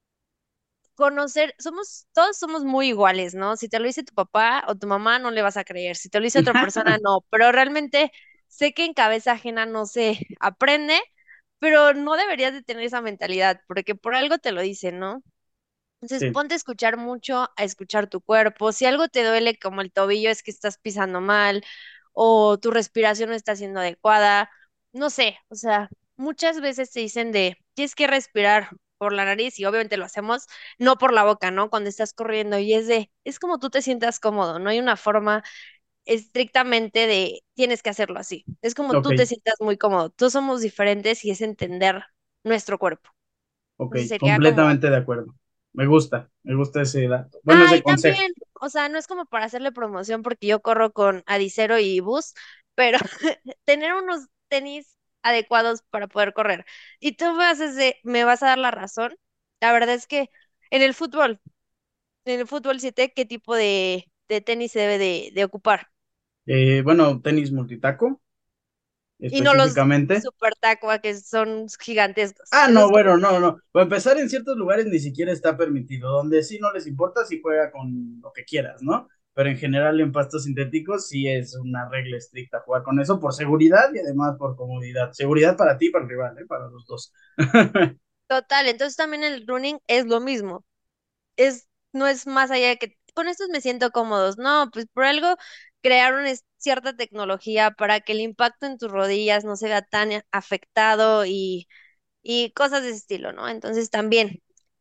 conocer, somos, todos somos muy iguales, ¿no? Si te lo dice tu papá o tu mamá, no le vas a creer. Si te lo dice otra persona, no. Pero realmente sé que en cabeza ajena no se aprende, pero no deberías de tener esa mentalidad, porque por algo te lo dicen, ¿no? Entonces, Sí. ponte a escuchar mucho, a escuchar tu cuerpo. Si algo te duele como el tobillo es que estás pisando mal o tu respiración no está siendo adecuada, no sé, o sea, muchas veces te dicen de, tienes que respirar por la nariz y obviamente lo hacemos, no por la boca, ¿no? Cuando estás corriendo y es de, es como tú te sientas cómodo, no hay una forma estrictamente de, tienes que hacerlo así. Es como Ok, tú te sientas muy cómodo. Todos somos diferentes y es entender nuestro cuerpo. ok, Entonces sería como completamente de acuerdo. Me gusta, me gusta ese dato. Bueno, Ah, ese y consejo. también, o sea, no es como para hacerle promoción porque yo corro con Adicero y Bus, pero tener unos tenis adecuados para poder correr. Y tú me haces de, me vas a dar la razón. La verdad es que en el fútbol, en el fútbol siete, ¿qué tipo de, de tenis se debe de, de ocupar? Eh, bueno, tenis multitaco, Y no los específicamente. super tacua que son gigantescos. Ah, no, Esos como bueno, no, no. Para empezar, en ciertos lugares ni siquiera está permitido. Donde sí no les importa, sí juega con lo que quieras, ¿no? Pero en general en pastos sintéticos sí es una regla estricta jugar con eso por seguridad y además por comodidad. Seguridad para ti y para el rival, ¿eh? Para los dos. total, entonces también el running es lo mismo. Es, no es más allá de que con estos me siento cómodos. No, pues por algo crearon es- cierta tecnología para que el impacto en tus rodillas no se vea tan afectado y, y cosas de ese estilo, ¿no? Entonces también,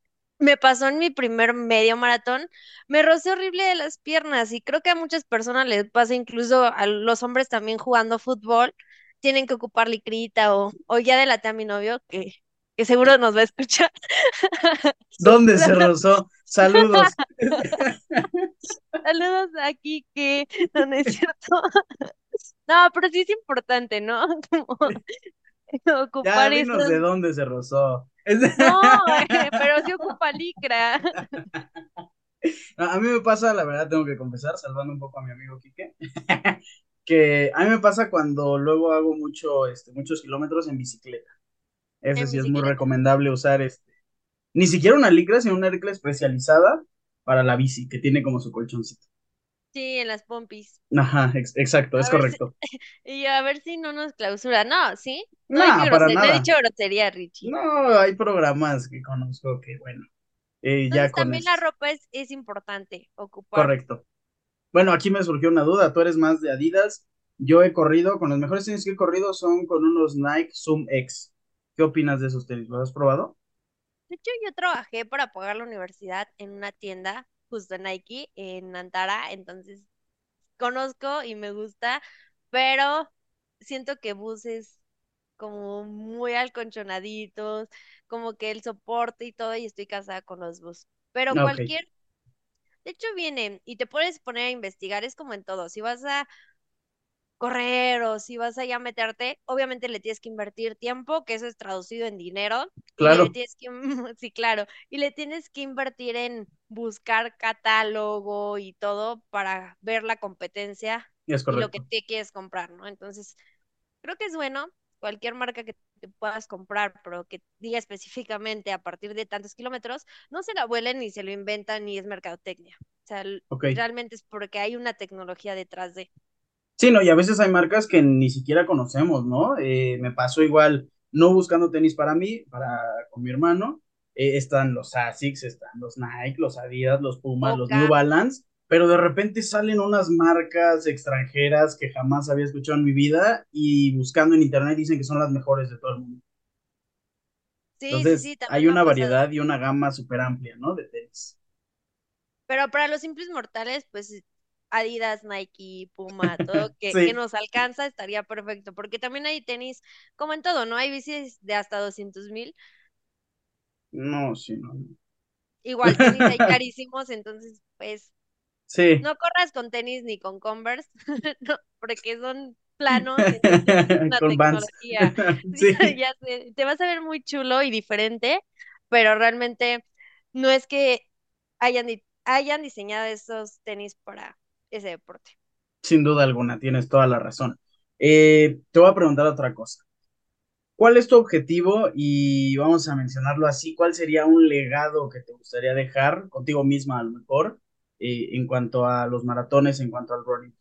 Me pasó en mi primer medio maratón, me rocé horrible de las piernas y creo que a muchas personas les pasa, incluso a los hombres también jugando fútbol, tienen que ocupar licrita o, o ya delaté a mi novio que, que seguro nos va a escuchar. ¿Dónde se rozó? Saludos. Saludos aquí que no, no es cierto. No, pero sí es importante, ¿no? Como Ya, ocupar dinos de esos. dónde se rozó. No, pero sí ocupa licra. A mí me pasa, la verdad, tengo que confesar, salvando un poco a mi amigo Quique, que a mí me pasa cuando luego hago mucho, este, muchos kilómetros en bicicleta. Ese En sí es muy bicicleta. recomendable usar, este, ni siquiera una licra, sino una licra especializada para la bici, que tiene como su colchoncito. Sí, en las pompis. Ajá, ex- exacto, es A ver si, correcto. y a ver si no nos clausura. No, ¿sí? No dije No, para grosería, no he nada. dicho grosería, Richie. No, hay programas que conozco que, bueno, eh, ya Entonces con también la eso. ropa es, es importante ocupar. Correcto. Bueno, aquí me surgió una duda. Tú eres más de Adidas. Yo he corrido, con los mejores tenis que he corrido son con unos Nike Zoom X. ¿Qué opinas de esos tenis? ¿Los has probado? De hecho, yo trabajé para pagar la universidad en una tienda, justo en Nike, en Antara, entonces conozco y me gusta, pero siento que Bus es como muy alconchonaditos, como que el soporte y todo, y estoy casada con los Bus. Pero Ok, cualquier, de hecho vienen y te puedes poner a investigar, es como en todo, si vas a correr o si vas allá a meterte, obviamente le tienes que invertir tiempo, que eso es traducido en dinero, y le claro, tienes que, sí, claro, y le tienes que invertir en buscar catálogo y todo para ver la competencia es y lo que correcto. te quieres comprar, ¿no? Entonces, creo que es bueno cualquier marca que te puedas comprar, pero que diga específicamente a partir de tantos kilómetros, no se la vuelen ni se lo inventan ni es mercadotecnia. O sea, l- Ok. realmente es porque hay una tecnología detrás de. Sí, no, y a veces hay marcas que ni siquiera conocemos, ¿no? Eh, me pasó igual, no buscando tenis para mí, para con mi hermano. Eh, están los Asics, están los Nike, los Adidas, los Pumas, los New Oka. Balance, pero de repente salen unas marcas extranjeras que jamás había escuchado en mi vida y buscando en internet dicen que son las mejores de todo el mundo. Sí, sí, Entonces, sí, también hay me ha una pasado. variedad y una gama súper amplia, ¿no? De tenis. Pero para los simples mortales, pues Adidas, Nike, Puma, todo que, que Sí, nos alcanza estaría perfecto, porque también hay tenis, como en todo, ¿no? Hay bicis de hasta doscientos mil, no, sí, no. igual tenis hay carísimos, entonces, pues, Sí, no corras con tenis ni con Converse, no, porque son planos, entonces es una con Vans. tecnología, Sí. ya sé, te vas a ver muy chulo y diferente, pero realmente no es que hayan, di- hayan diseñado esos tenis para ese deporte. Sin duda alguna, tienes toda la razón. Eh, te voy a preguntar otra cosa. ¿Cuál es tu objetivo? Y vamos a mencionarlo así, ¿cuál sería un legado que te gustaría dejar contigo misma a lo mejor eh, en cuanto a los maratones, en cuanto al running?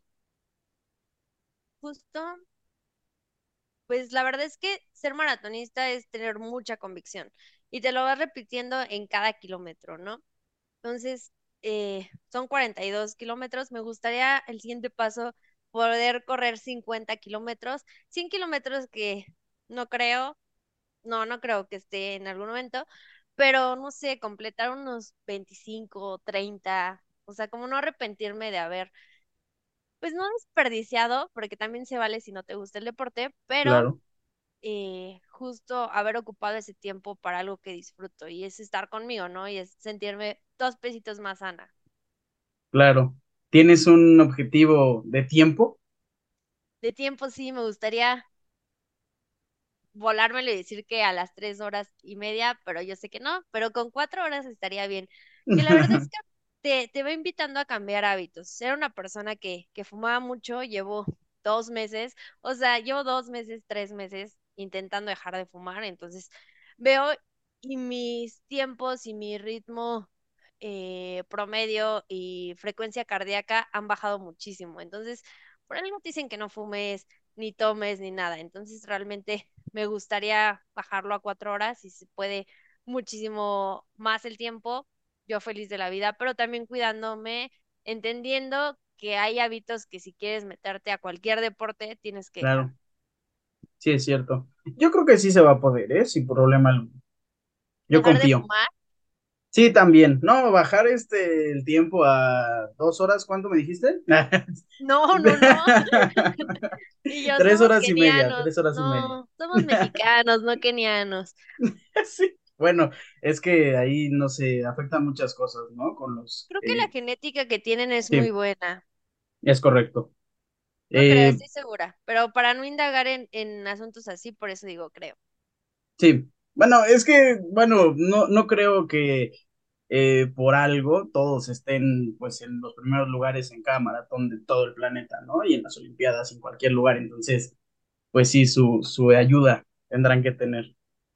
Justo, pues la verdad es que ser maratonista es tener mucha convicción y te lo vas repitiendo en cada kilómetro, ¿no? Entonces, eh, son cuarenta y dos kilómetros. Me gustaría el siguiente paso poder correr cincuenta kilómetros, cien kilómetros que no creo, no, no creo que esté en algún momento, pero no sé, completar unos veinticinco, treinta, o sea, como no arrepentirme de haber, pues no desperdiciado, porque también se vale si no te gusta el deporte, pero Claro, eh, justo haber ocupado ese tiempo para algo que disfruto y es estar conmigo, ¿no? Y es sentirme dos pesitos más sana. claro. ¿Tienes un objetivo de tiempo? De tiempo sí, me gustaría volármelo y decir que a las tres horas y media, pero yo sé que no, pero con cuatro horas estaría bien. Que la verdad es que te, te va invitando a cambiar hábitos. Ser una persona que, que fumaba mucho, llevo dos meses, o sea, llevo dos meses, tres meses intentando dejar de fumar, entonces veo y mis tiempos y mi ritmo eh, promedio y frecuencia cardíaca han bajado muchísimo. Entonces, por algo te dicen que no fumes, ni tomes, ni nada. Entonces, realmente me gustaría bajarlo a cuatro horas y se puede muchísimo más el tiempo. Yo feliz de la vida, pero también cuidándome, entendiendo que hay hábitos que si quieres meterte a cualquier deporte, tienes que dejar. Claro, sí es cierto. Yo creo que sí se va a poder, ¿eh? Sin problema alguno. Yo Dejar de confío. fumar, Sí, también. No, bajar este el tiempo a dos horas, ¿cuánto me dijiste? No, no, no. Y yo, Tres somos horas y media, kenianos. tres horas y media. No, somos mexicanos, no kenianos. Sí. Bueno, es que ahí no se afectan muchas cosas, ¿no? Con los, Creo que la eh, genética que tienen es muy sí, buena. es correcto. No creo, Eh, estoy segura. Pero para no indagar en, en asuntos así, por eso digo creo. sí, bueno, es que, bueno, no, no creo que eh, por algo todos estén pues en los primeros lugares en cada maratón de todo el planeta, ¿no? Y en las Olimpiadas, en cualquier lugar. Entonces, pues sí, su, su ayuda tendrán que tener.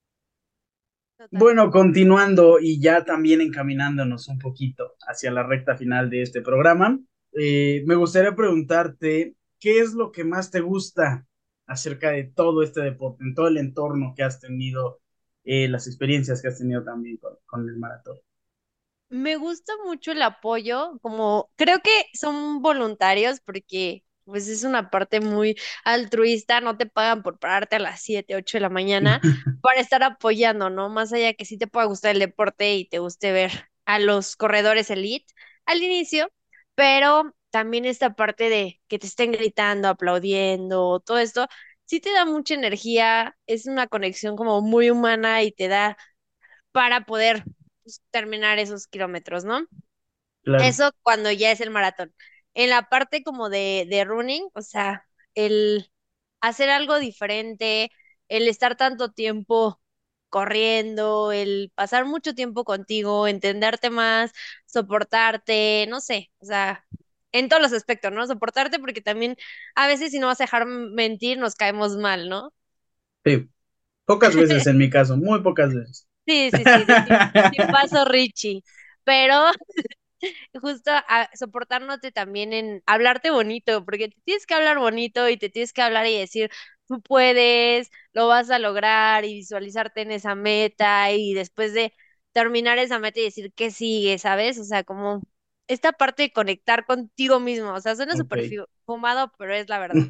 Bueno, Totalmente. continuando y ya también encaminándonos un poquito hacia la recta final de este programa, eh, me gustaría preguntarte, ¿qué es lo que más te gusta acerca de todo este deporte, en todo el entorno que has tenido, eh, las experiencias que has tenido también con, con el maratón? Me gusta mucho el apoyo, como creo que son voluntarios porque pues es una parte muy altruista, no te pagan por pararte a las siete, ocho de la mañana para estar apoyando, ¿no? Más allá que sí te pueda gustar el deporte y te guste ver a los corredores elite al inicio, pero también esta parte de que te estén gritando, aplaudiendo, todo esto, sí te da mucha energía, es una conexión como muy humana y te da para poder pues, terminar esos kilómetros, ¿no? Claro, Eso cuando ya es el maratón. En la parte como de, de running, o sea, el hacer algo diferente, el estar tanto tiempo corriendo, el pasar mucho tiempo contigo, entenderte más, soportarte, no sé, o sea, en todos los aspectos, ¿no? Soportarte porque también a veces si no vas a dejar mentir nos caemos mal, ¿no? sí, pocas veces en mi caso, muy pocas veces. Sí, sí, sí, de ti, paso Richie. Pero justo a soportándote también en hablarte bonito, porque te tienes que hablar bonito y te tienes que hablar y decir, tú puedes, lo vas a lograr y visualizarte en esa meta y después de terminar esa meta y decir qué sigue, ¿sabes? O sea, como esta parte de conectar contigo mismo, o sea, suena Ok. súper fi- fumado, pero es la verdad.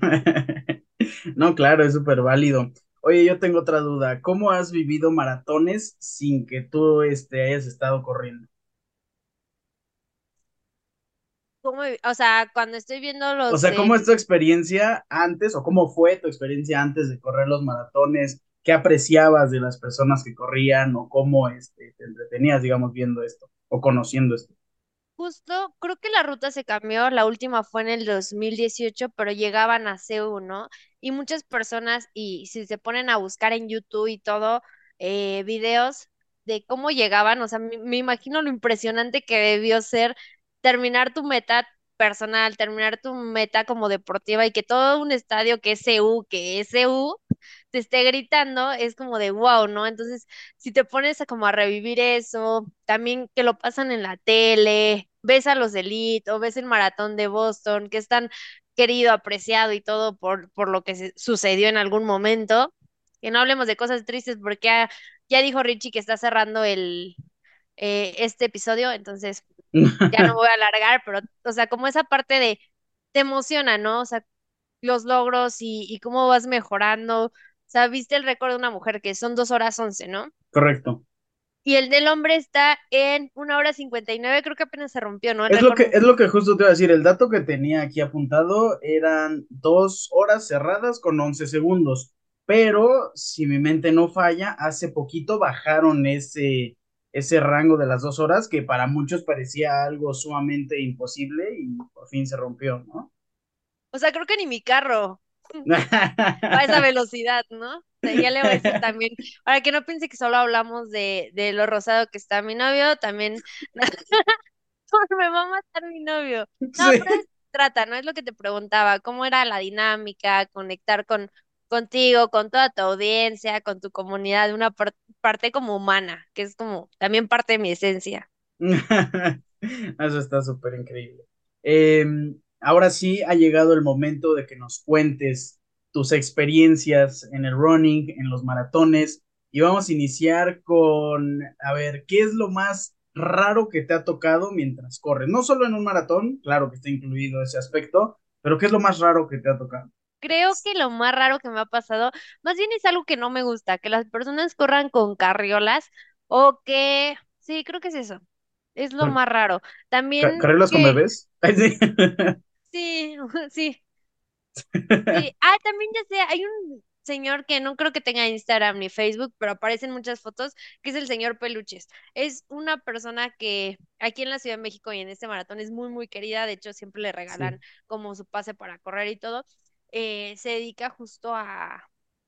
No, claro, es súper válido. Oye, yo tengo otra duda. ¿Cómo has vivido maratones sin que tú este, hayas estado corriendo? ¿Cómo vi- o sea, cuando estoy viendo O los sea, ¿cómo de es tu experiencia antes o cómo fue tu experiencia antes de correr los maratones? ¿Qué apreciabas de las personas que corrían o cómo este, te entretenías, digamos, viendo esto o conociendo esto? justo, creo que la ruta se cambió, la última fue en el dos mil dieciocho, pero llegaban a C U, ¿no? Y muchas personas, y si se ponen a buscar en YouTube y todo, eh, videos de cómo llegaban, o sea, me, me imagino lo impresionante que debió ser terminar tu meta personal, terminar tu meta como deportiva y que todo un estadio que es C U, que es C U, te esté gritando, es como de wow, ¿no? Entonces si te pones a como a revivir eso, también que lo pasan en la tele, ves a los Elite o ves el maratón de Boston, que es tan querido, apreciado y todo por, por lo que se- sucedió en algún momento, que no hablemos de cosas tristes porque ya, ya dijo Richie que está cerrando el, eh, este episodio, entonces ya no voy a alargar, pero, o sea, como esa parte de, te emociona, ¿no? O sea, los logros y, y cómo vas mejorando. O sea, viste el récord de una mujer que son dos horas once, ¿no? Correcto. Y el del hombre está en una hora cincuenta y nueve, creo que apenas se rompió, ¿no? El Es lo récord que, es mundial. lo que justo te iba a decir. El dato que tenía aquí apuntado eran dos horas cerradas con once segundos. Pero si mi mente no falla, hace poquito bajaron ese, ese rango de las dos horas que para muchos parecía algo sumamente imposible y por fin se rompió, ¿no? O sea, creo que ni mi carro va a esa velocidad, ¿no? O sea, ya le voy a decir también, para que no piense que solo hablamos de, de lo rosado que está mi novio, también me va a matar mi novio. No, Sí. pero es trata, ¿no? Es lo que te preguntaba, ¿cómo era la dinámica, conectar con contigo, con toda tu audiencia, con tu comunidad, una par- parte como humana, que es como también parte de mi esencia? Eso está súper increíble. Eh, ahora sí ha llegado el momento de que nos cuentes tus experiencias en el running, en los maratones, y vamos a iniciar con, a ver, ¿qué es lo más raro que te ha tocado mientras corres? No solo en un maratón, claro que está incluido ese aspecto, pero ¿qué es lo más raro que te ha tocado? Creo que lo más raro que me ha pasado, más bien es algo que no me gusta, que las personas corran con carriolas o que Sí, creo que es eso. Es lo ¿Con- más raro. ca- También ¿Carreras con que, bebés? Ay, sí. sí, sí, sí. Ah, también ya sé, hay un señor que no creo que tenga Instagram ni Facebook, pero aparecen muchas fotos, que es el señor Peluches. Es una persona que aquí en la Ciudad de México y en este maratón es muy, muy querida. De hecho, siempre le Sí. regalan como su pase para correr y todo. Eh, se dedica justo a,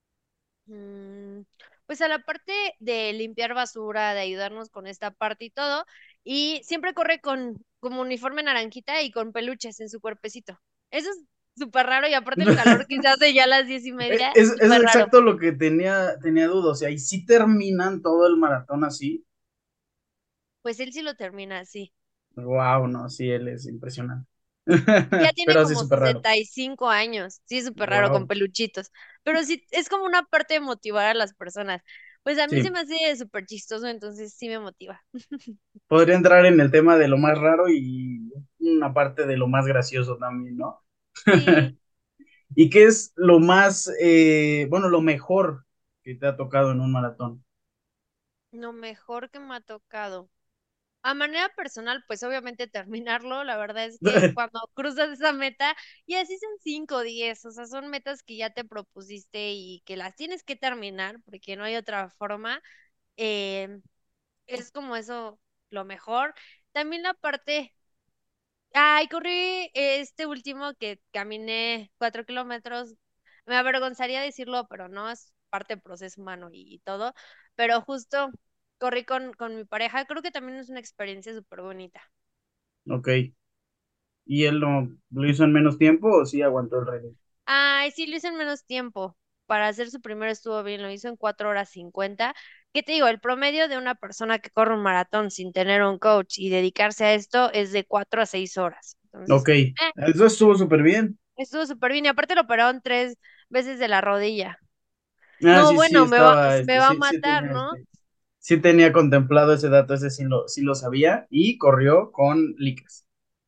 mm, pues a la parte de limpiar basura, de ayudarnos con esta parte y todo. Y siempre corre con como uniforme naranjita y con peluches en su cuerpecito. Eso es súper raro y aparte el calor que se hace ya a las diez y Eh, media, Es, eso es súper raro. exacto lo que tenía, tenía duda. O sea, ¿y si terminan todo el maratón así? Pues él sí lo termina así. Wow, no, sí, él es impresionante. Ya tiene Pero sí, como súper raro. sesenta y cinco años. Sí, es súper raro con Wow. peluchitos. Pero sí, es como una parte de motivar a las personas. Pues a mí se Sí, me hace súper chistoso, entonces sí me motiva. podría entrar en el tema de lo más raro y una parte de lo más gracioso también, ¿no? Sí, ¿Y qué es lo más, eh, bueno, lo mejor que te ha tocado en un maratón? lo mejor que me ha tocado. A manera personal, pues obviamente terminarlo, la verdad es que cuando cruzas esa meta, y así son cinco o diez, o sea, son metas que ya te propusiste y que las tienes que terminar, porque no hay otra forma, eh, es como eso lo mejor. También la parte, ay, corrí este último que caminé cuatro kilómetros, me avergonzaría decirlo, pero no, es parte del proceso humano y, y todo, pero justo corrí con, con mi pareja, creo que también es una experiencia súper bonita. Ok. ¿Y él no lo hizo en menos tiempo o sí aguantó el ritmo? Ay, sí, lo hizo en menos tiempo. Para hacer su primero estuvo bien, lo hizo en cuatro horas cincuenta. ¿Qué te digo? El promedio de una persona que corre un maratón sin tener un coach y dedicarse a esto es de cuatro a seis horas. Entonces, Ok. eh, Eso estuvo súper bien. estuvo súper bien. Y aparte lo operaron tres veces de la rodilla. Ah, No, sí, sí, bueno, me va, estaba, me este, va a sí, sí matar, tenía, ¿no? este, sí tenía contemplado ese dato, ese sí lo, sí lo sabía y corrió con licras.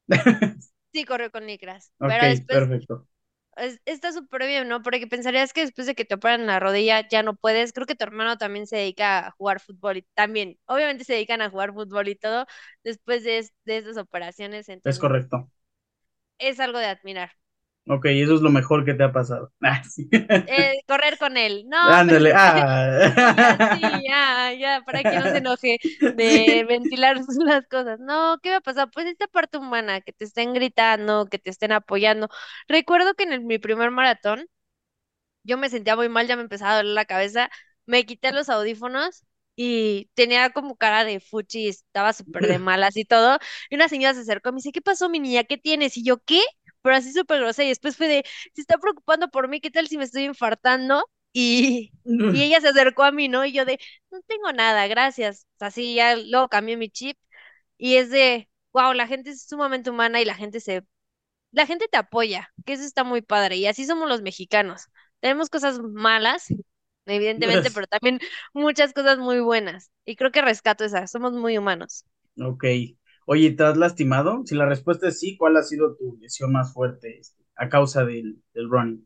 Sí, corrió con licras. Ok, Pero después perfecto. es- está súper bien, ¿no? Porque pensarías que después de que te operan la rodilla ya no puedes. Creo que tu hermano también se dedica a jugar fútbol y también, obviamente se dedican a jugar fútbol y todo después de, es- de esas operaciones, Es entonces correcto. es algo de admirar. Ok, eso es lo mejor que te ha pasado. Ah, sí. Eh, correr con él. No, pues Ándale. sí, ya, Ah. sí, ya, ya, para que no se enoje de Sí. ventilar las cosas. No, ¿qué va a pasar? Pues esta parte humana, que te estén gritando, que te estén apoyando. Recuerdo que en el- mi primer maratón, yo me sentía muy mal, ya me empezaba a doler la cabeza, me quité los audífonos y tenía como cara de fuchi, estaba súper de malas y todo, y una señora se acercó y me dice, ¿qué pasó, mi niña? ¿Qué tienes? Y yo, ¿qué? Pero así súper grosera, y después fue de, se está preocupando por mí, ¿qué tal si me estoy infartando? Y, y ella se acercó a mí, ¿no? Y yo de, no tengo nada, gracias. Así ya luego cambié mi chip y es de, wow, la gente es sumamente humana y la gente se la gente te apoya, que eso está muy padre. Y así somos los mexicanos. Tenemos cosas malas, evidentemente, pero también muchas cosas muy buenas. Y creo que rescato esas. Somos muy humanos. Ok. Oye, ¿te has lastimado? Si la respuesta es sí, ¿cuál ha sido tu lesión más fuerte este, a causa del, del running?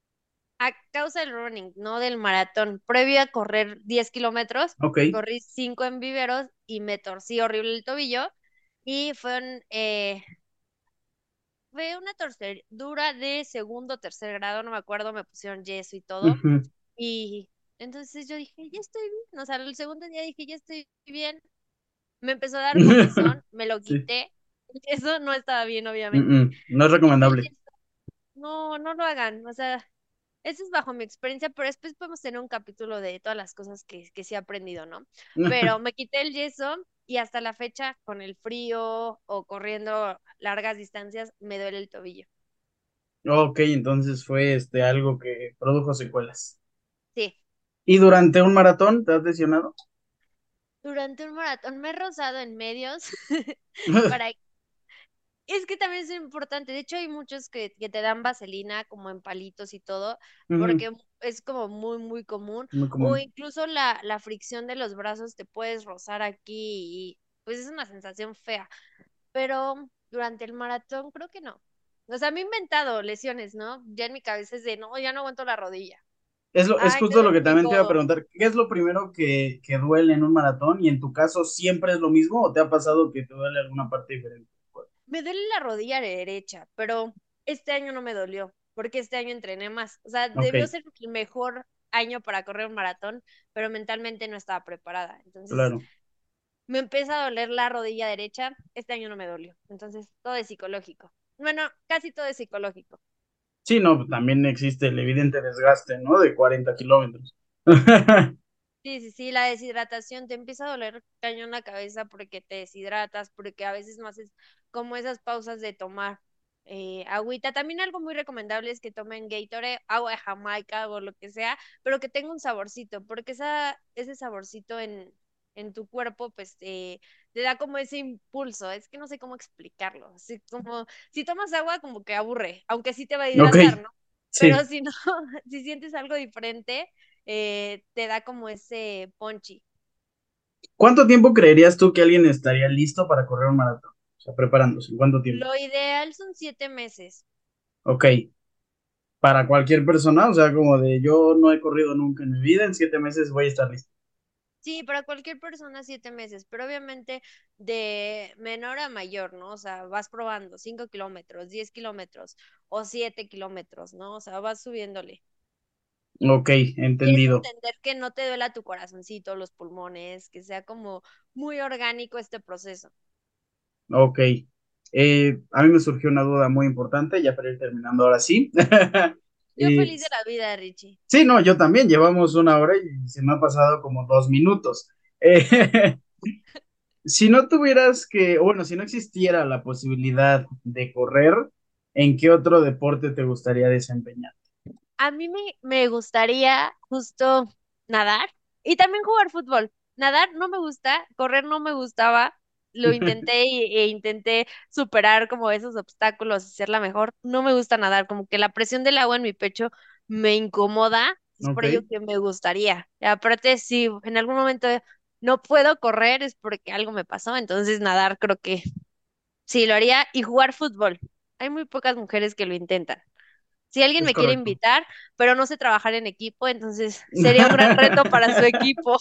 A causa del running, no del maratón. Previo a correr diez kilómetros, Ok. corrí cinco en viveros y me torcí horrible el tobillo. Y fue un, eh, fue una torcedura de segundo o tercer grado, no me acuerdo, me pusieron yeso y todo. Ujú. Y entonces yo dije, ya estoy bien. O sea, el segundo día dije, ya estoy bien. Me empezó a dar comezón, me lo Sí. quité. Eso no estaba bien, Mm, obviamente. mm. No es Me quité el recomendable. yeso. No, no lo hagan. O sea, eso es bajo mi experiencia, pero después podemos tener un capítulo de todas las cosas que, que sí he aprendido, ¿no? Pero me quité el yeso y hasta la fecha, con el frío o corriendo largas distancias, me duele el tobillo. Ok, entonces fue este algo que produjo secuelas. Sí. ¿Y durante un maratón te has lesionado? Durante un maratón me he rozado en medios para. Es que también es importante. De hecho, hay muchos que, que te dan vaselina como en palitos y todo, Ujú. porque es como muy, muy común. Muy O común. incluso la, la fricción de los brazos te puedes rozar aquí y pues es una sensación fea. Pero durante el maratón creo que no. O sea, me he inventado lesiones, ¿no? Ya en mi cabeza es de, no, ya no aguanto la rodilla. Es, lo, es Ay, te justo lo duele que también te iba a todo. preguntar. ¿Qué es lo primero que, que duele en un maratón? ¿Y en tu caso siempre es lo mismo o te ha pasado que te duele alguna parte diferente? Me duele la rodilla derecha, pero este año no me dolió, porque este año entrené más. O sea, Ok, debió ser el mejor año para correr un maratón, pero mentalmente no estaba preparada. Entonces, claro. me empieza a doler la rodilla derecha. Este año no me dolió. Entonces, todo es psicológico. Bueno, casi todo es psicológico. Sí, no, también existe el evidente desgaste, ¿no? De cuarenta kilómetros. Sí, sí, sí, la deshidratación te empieza a doler cañón la cabeza porque te deshidratas, porque a veces no haces como esas pausas de tomar eh, agüita. También algo muy recomendable es que tomen Gatorade, agua de Jamaica o lo que sea, pero que tenga un saborcito, porque esa, ese saborcito en, en tu cuerpo, pues eh, te da como ese impulso. Es que no sé cómo explicarlo. Así como si tomas agua, como que aburre, aunque sí te va a Ok, hidratar, ¿no? Pero sí. si no, si sientes algo diferente eh, te da como ese ponchi. ¿Cuánto tiempo creerías tú que alguien estaría listo para correr un maratón? O sea, preparándose. ¿En cuánto tiempo? Lo ideal son siete meses. Ok, para cualquier persona, o sea, como de yo no he corrido nunca en mi vida, en siete meses voy a estar listo. Sí, para cualquier persona siete meses, pero obviamente de menor a mayor, ¿no? O sea, vas probando cinco kilómetros, diez kilómetros o siete kilómetros, ¿no? O sea, vas subiéndole. Ok, Y es entendido. entender que no te duela tu corazoncito, los pulmones, que sea como muy orgánico este proceso. Ok. Eh, a mí me surgió una duda muy importante, ya para ir terminando ahora sí. Yo Eh, feliz de la vida, Richie. sí, no, yo también, llevamos una hora y se me ha pasado como dos minutos. Eh, si no tuvieras que, o bueno, si no existiera la posibilidad de correr, ¿en qué otro deporte te gustaría desempeñar? A mí me, me gustaría justo nadar y también jugar fútbol. Nadar no me gusta, correr no me gustaba, lo intenté y- e intenté superar como esos obstáculos y ser la mejor. No me gusta nadar, como que la presión del agua en mi pecho me incomoda, es Ok, por ello que me gustaría. Y aparte, si en algún momento no puedo correr es porque algo me pasó, entonces nadar creo que sí lo haría y jugar fútbol. Hay muy pocas mujeres que lo intentan. Si alguien es me quiere correcto. invitar, pero no sé trabajar en equipo, entonces sería un gran reto para su equipo.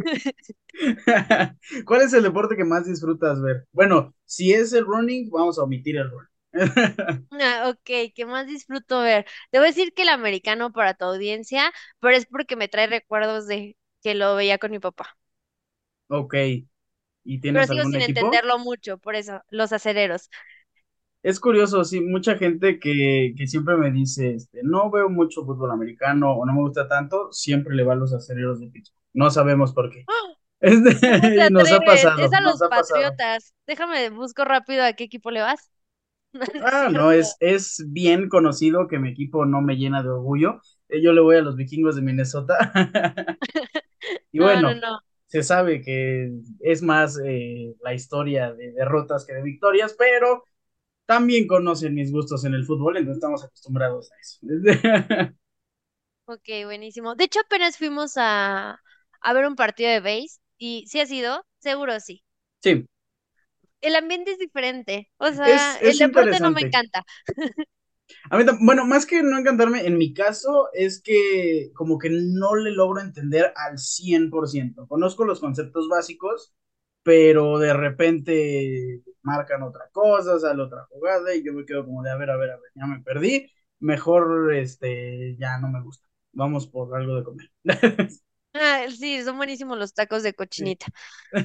¿Cuál es el deporte que más disfrutas ver? Bueno, si es el running, vamos a omitir el running. Ah, ok, ¿qué más disfruto ver? Te voy a decir que el americano para tu audiencia, pero es porque me trae recuerdos de que lo veía con mi papá. Ok, ¿y Pero tienes sigo algún sin equipo? entenderlo mucho, por eso, los acereros. Es curioso, sí, mucha gente que, que siempre me dice, este, no veo mucho fútbol americano o no me gusta tanto, siempre le va a los acereros de Pittsburgh. No sabemos por qué. ¡Ah! ¿Cómo te Este, y nos ha atreves? Es pasado, a nos los ha pasado. Patriotas. Déjame, busco rápido a qué equipo le vas. No, no es Ah, no, cierto. es, es bien conocido que mi equipo no me llena de orgullo. Eh, Yo le voy a los vikingos de Minnesota. Y No, no, bueno, no. se sabe que es más eh, la historia de derrotas que de victorias, pero también conocen mis gustos en el fútbol, entonces estamos acostumbrados a eso. Ok, buenísimo. De hecho, apenas fuimos a, a ver un partido de base y ¿sí ha sido? Seguro sí. Sí, El ambiente es diferente. O es, sea, el es deporte no me interesante. encanta. A mí, tam- bueno, más que no encantarme, en mi caso es que como que no le logro entender al cien por ciento. Conozco los conceptos básicos, pero de repente marcan otra cosa, sale otra jugada y yo me quedo como de, a ver, a ver, a ver, ya me perdí, mejor este, ya no me gusta. Vamos por algo de comer. Ah, sí, son buenísimos los tacos de Sí. cochinita.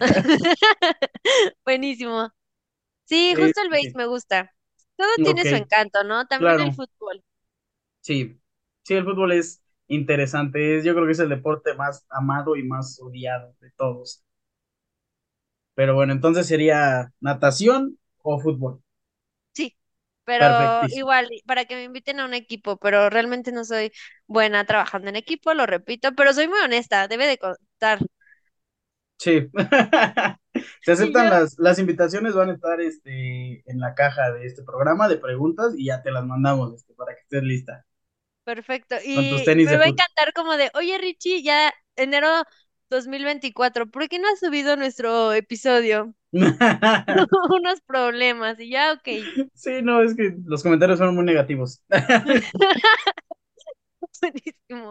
Buenísimo. Sí, Eh, justo el base sí, me gusta. Todo tiene ok, su encanto, ¿no? También el claro, fútbol. sí. Sí, el fútbol es interesante, es, yo creo que es el deporte más amado y más odiado de todos. Pero bueno, entonces sería natación o fútbol. Sí, pero Perfectísimo. igual, para que me inviten a un equipo, pero realmente no soy buena trabajando en equipo, lo repito, pero soy muy honesta, debe de contar. Sí. Se Y aceptan yo, las, las invitaciones, van a estar este, en la caja de este programa de preguntas y ya te las mandamos este, para que estés lista perfecto. con tus Y tenis me de va a fútbol. encantar como de, oye Richie, ya enero dos mil veinticuatro, ¿por qué no has subido nuestro episodio? Unos problemas, y ya, ok. Sí, no, es que los comentarios fueron muy negativos. Buenísimo.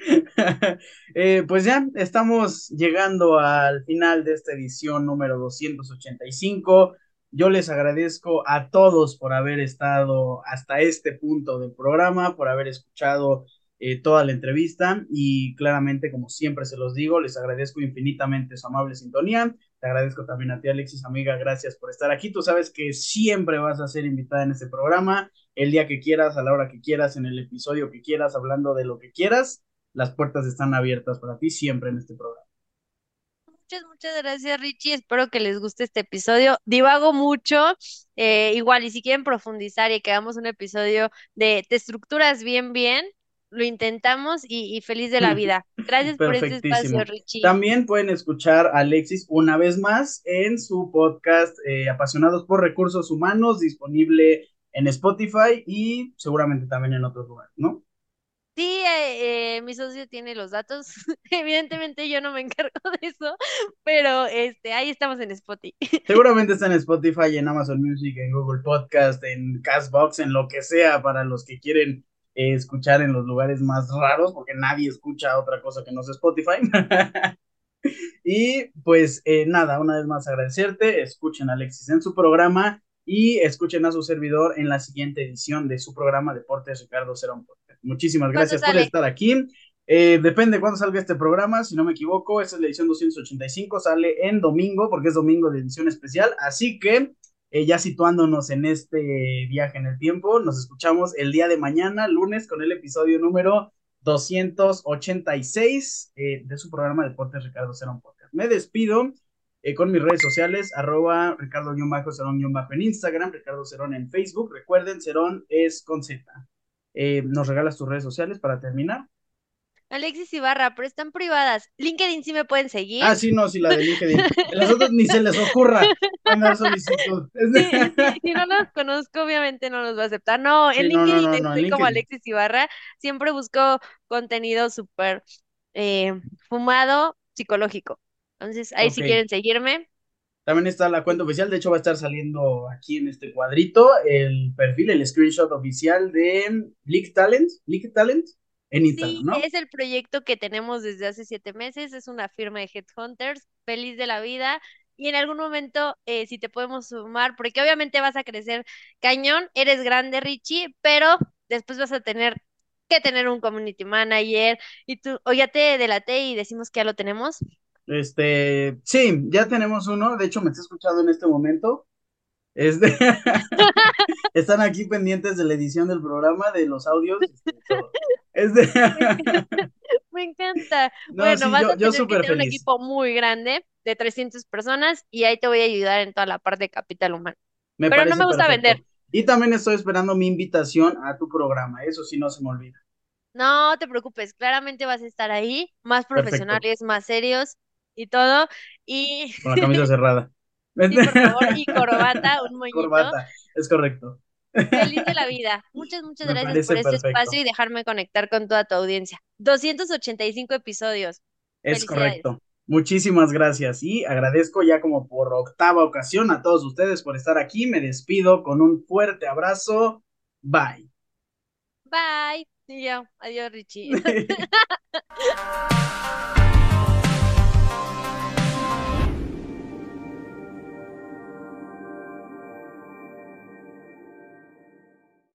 Eh, pues ya estamos llegando al final de esta edición número doscientos ochenta y cinco. Yo les agradezco a todos por haber estado hasta este punto del programa, por haber escuchado eh, toda la entrevista y claramente, como siempre se los digo, les agradezco infinitamente su amable sintonía. Te agradezco también a ti, Alexis, amiga, gracias por estar aquí. Tú sabes que siempre vas a ser invitada en este programa, el día que quieras, a la hora que quieras, en el episodio que quieras, hablando de lo que quieras. Las puertas están abiertas para ti siempre en este programa. Muchas, muchas gracias, Richie. Espero que les guste este episodio. Divago mucho, eh, igual, y si quieren profundizar y que hagamos un episodio de te estructuras bien, bien, lo intentamos y, y feliz de la vida. Gracias por este espacio, Perfectísimo. Richie. También pueden escuchar a Alexis una vez más en su podcast eh, Apasionados por Recursos Humanos, disponible en Spotify y seguramente también en otros lugares, ¿no? Sí, eh, eh, mi socio tiene los datos. Evidentemente yo no me encargo de eso, pero este, ahí estamos en Spotify. Seguramente está en Spotify, en Amazon Music, en Google Podcast, en Castbox, en lo que sea, para los que quieren eh, escuchar en los lugares más raros, porque nadie escucha otra cosa que no sea Spotify. Y pues eh, nada, una vez más agradecerte, escuchen a Alexis en su programa y escuchen a su servidor en la siguiente edición de su programa Deportes Ricardo Cerón Podcast. Muchísimas ¿Cuándo gracias por sale? estar aquí. Eh, depende de cuándo salga este programa, si no me equivoco, esta es la edición doscientos ochenta y cinco, sale en domingo porque es domingo de edición especial, así que eh, ya situándonos en este viaje en el tiempo, nos escuchamos el día de mañana, lunes, con el episodio número doscientos ochenta y seis eh, de su programa Deportes Ricardo Cerón Podcast. Me despido eh, con mis redes sociales, arroba Ricardo-Cerón-Bajo en Instagram, Ricardo Cerón en Facebook. Recuerden, Cerón es con Z. Eh, ¿Nos regalas tus redes sociales para terminar? Alexis Ibarra, pero están privadas. LinkedIn sí me pueden seguir. Ah, sí, no, sí, la de LinkedIn. En las otras ni se les ocurra mandar solicitud. Sí, si no los conozco, obviamente no los voy a aceptar. No, en Sí, no, no, LinkedIn no, no, en estoy como LinkedIn. Alexis Ibarra. Siempre busco contenido súper eh, fumado, psicológico. Entonces, ahí Ok. si quieren seguirme. También está la cuenta oficial, de hecho va a estar saliendo aquí en este cuadrito el perfil, el screenshot oficial de League Talent, League Talent en Instagram, Sí, ¿no? es el proyecto que tenemos desde hace siete meses. Es una firma de Headhunters, feliz de la vida. Y en algún momento, eh, si te podemos sumar, porque obviamente vas a crecer cañón, eres grande, Richie, pero después vas a tener que tener un community manager y tú, o ya te delaté y decimos que ya lo tenemos. Este, sí, ya tenemos uno, de hecho me está escuchando en este momento. Este, están aquí pendientes de la edición del programa, de los audios, este, de todo. Este, Me encanta. Me encanta. no, Bueno, sí, vas yo, a yo tener que súper tener un feliz. equipo muy grande de trescientas personas y ahí te voy a ayudar en toda la parte de capital humano. Me Pero no parece me gusta vender. perfecto. Y también estoy esperando mi invitación a tu programa, eso sí no se me olvida. No te preocupes, claramente vas a estar ahí, más Perfecto, profesionales, más serios y todo. Y con la camisa cerrada. sí, por favor, y corbata, un moñito. Corbata, es correcto. Feliz de la vida. Muchas, muchas Me gracias por parece este espacio perfecto. y dejarme conectar con toda tu audiencia. Doscientos ochenta y cinco episodios. Es Felicidades. correcto. Muchísimas gracias y agradezco ya como por octava ocasión a todos ustedes por estar aquí. Me despido con un fuerte abrazo. Bye. Bye. Y yo, adiós, Richie.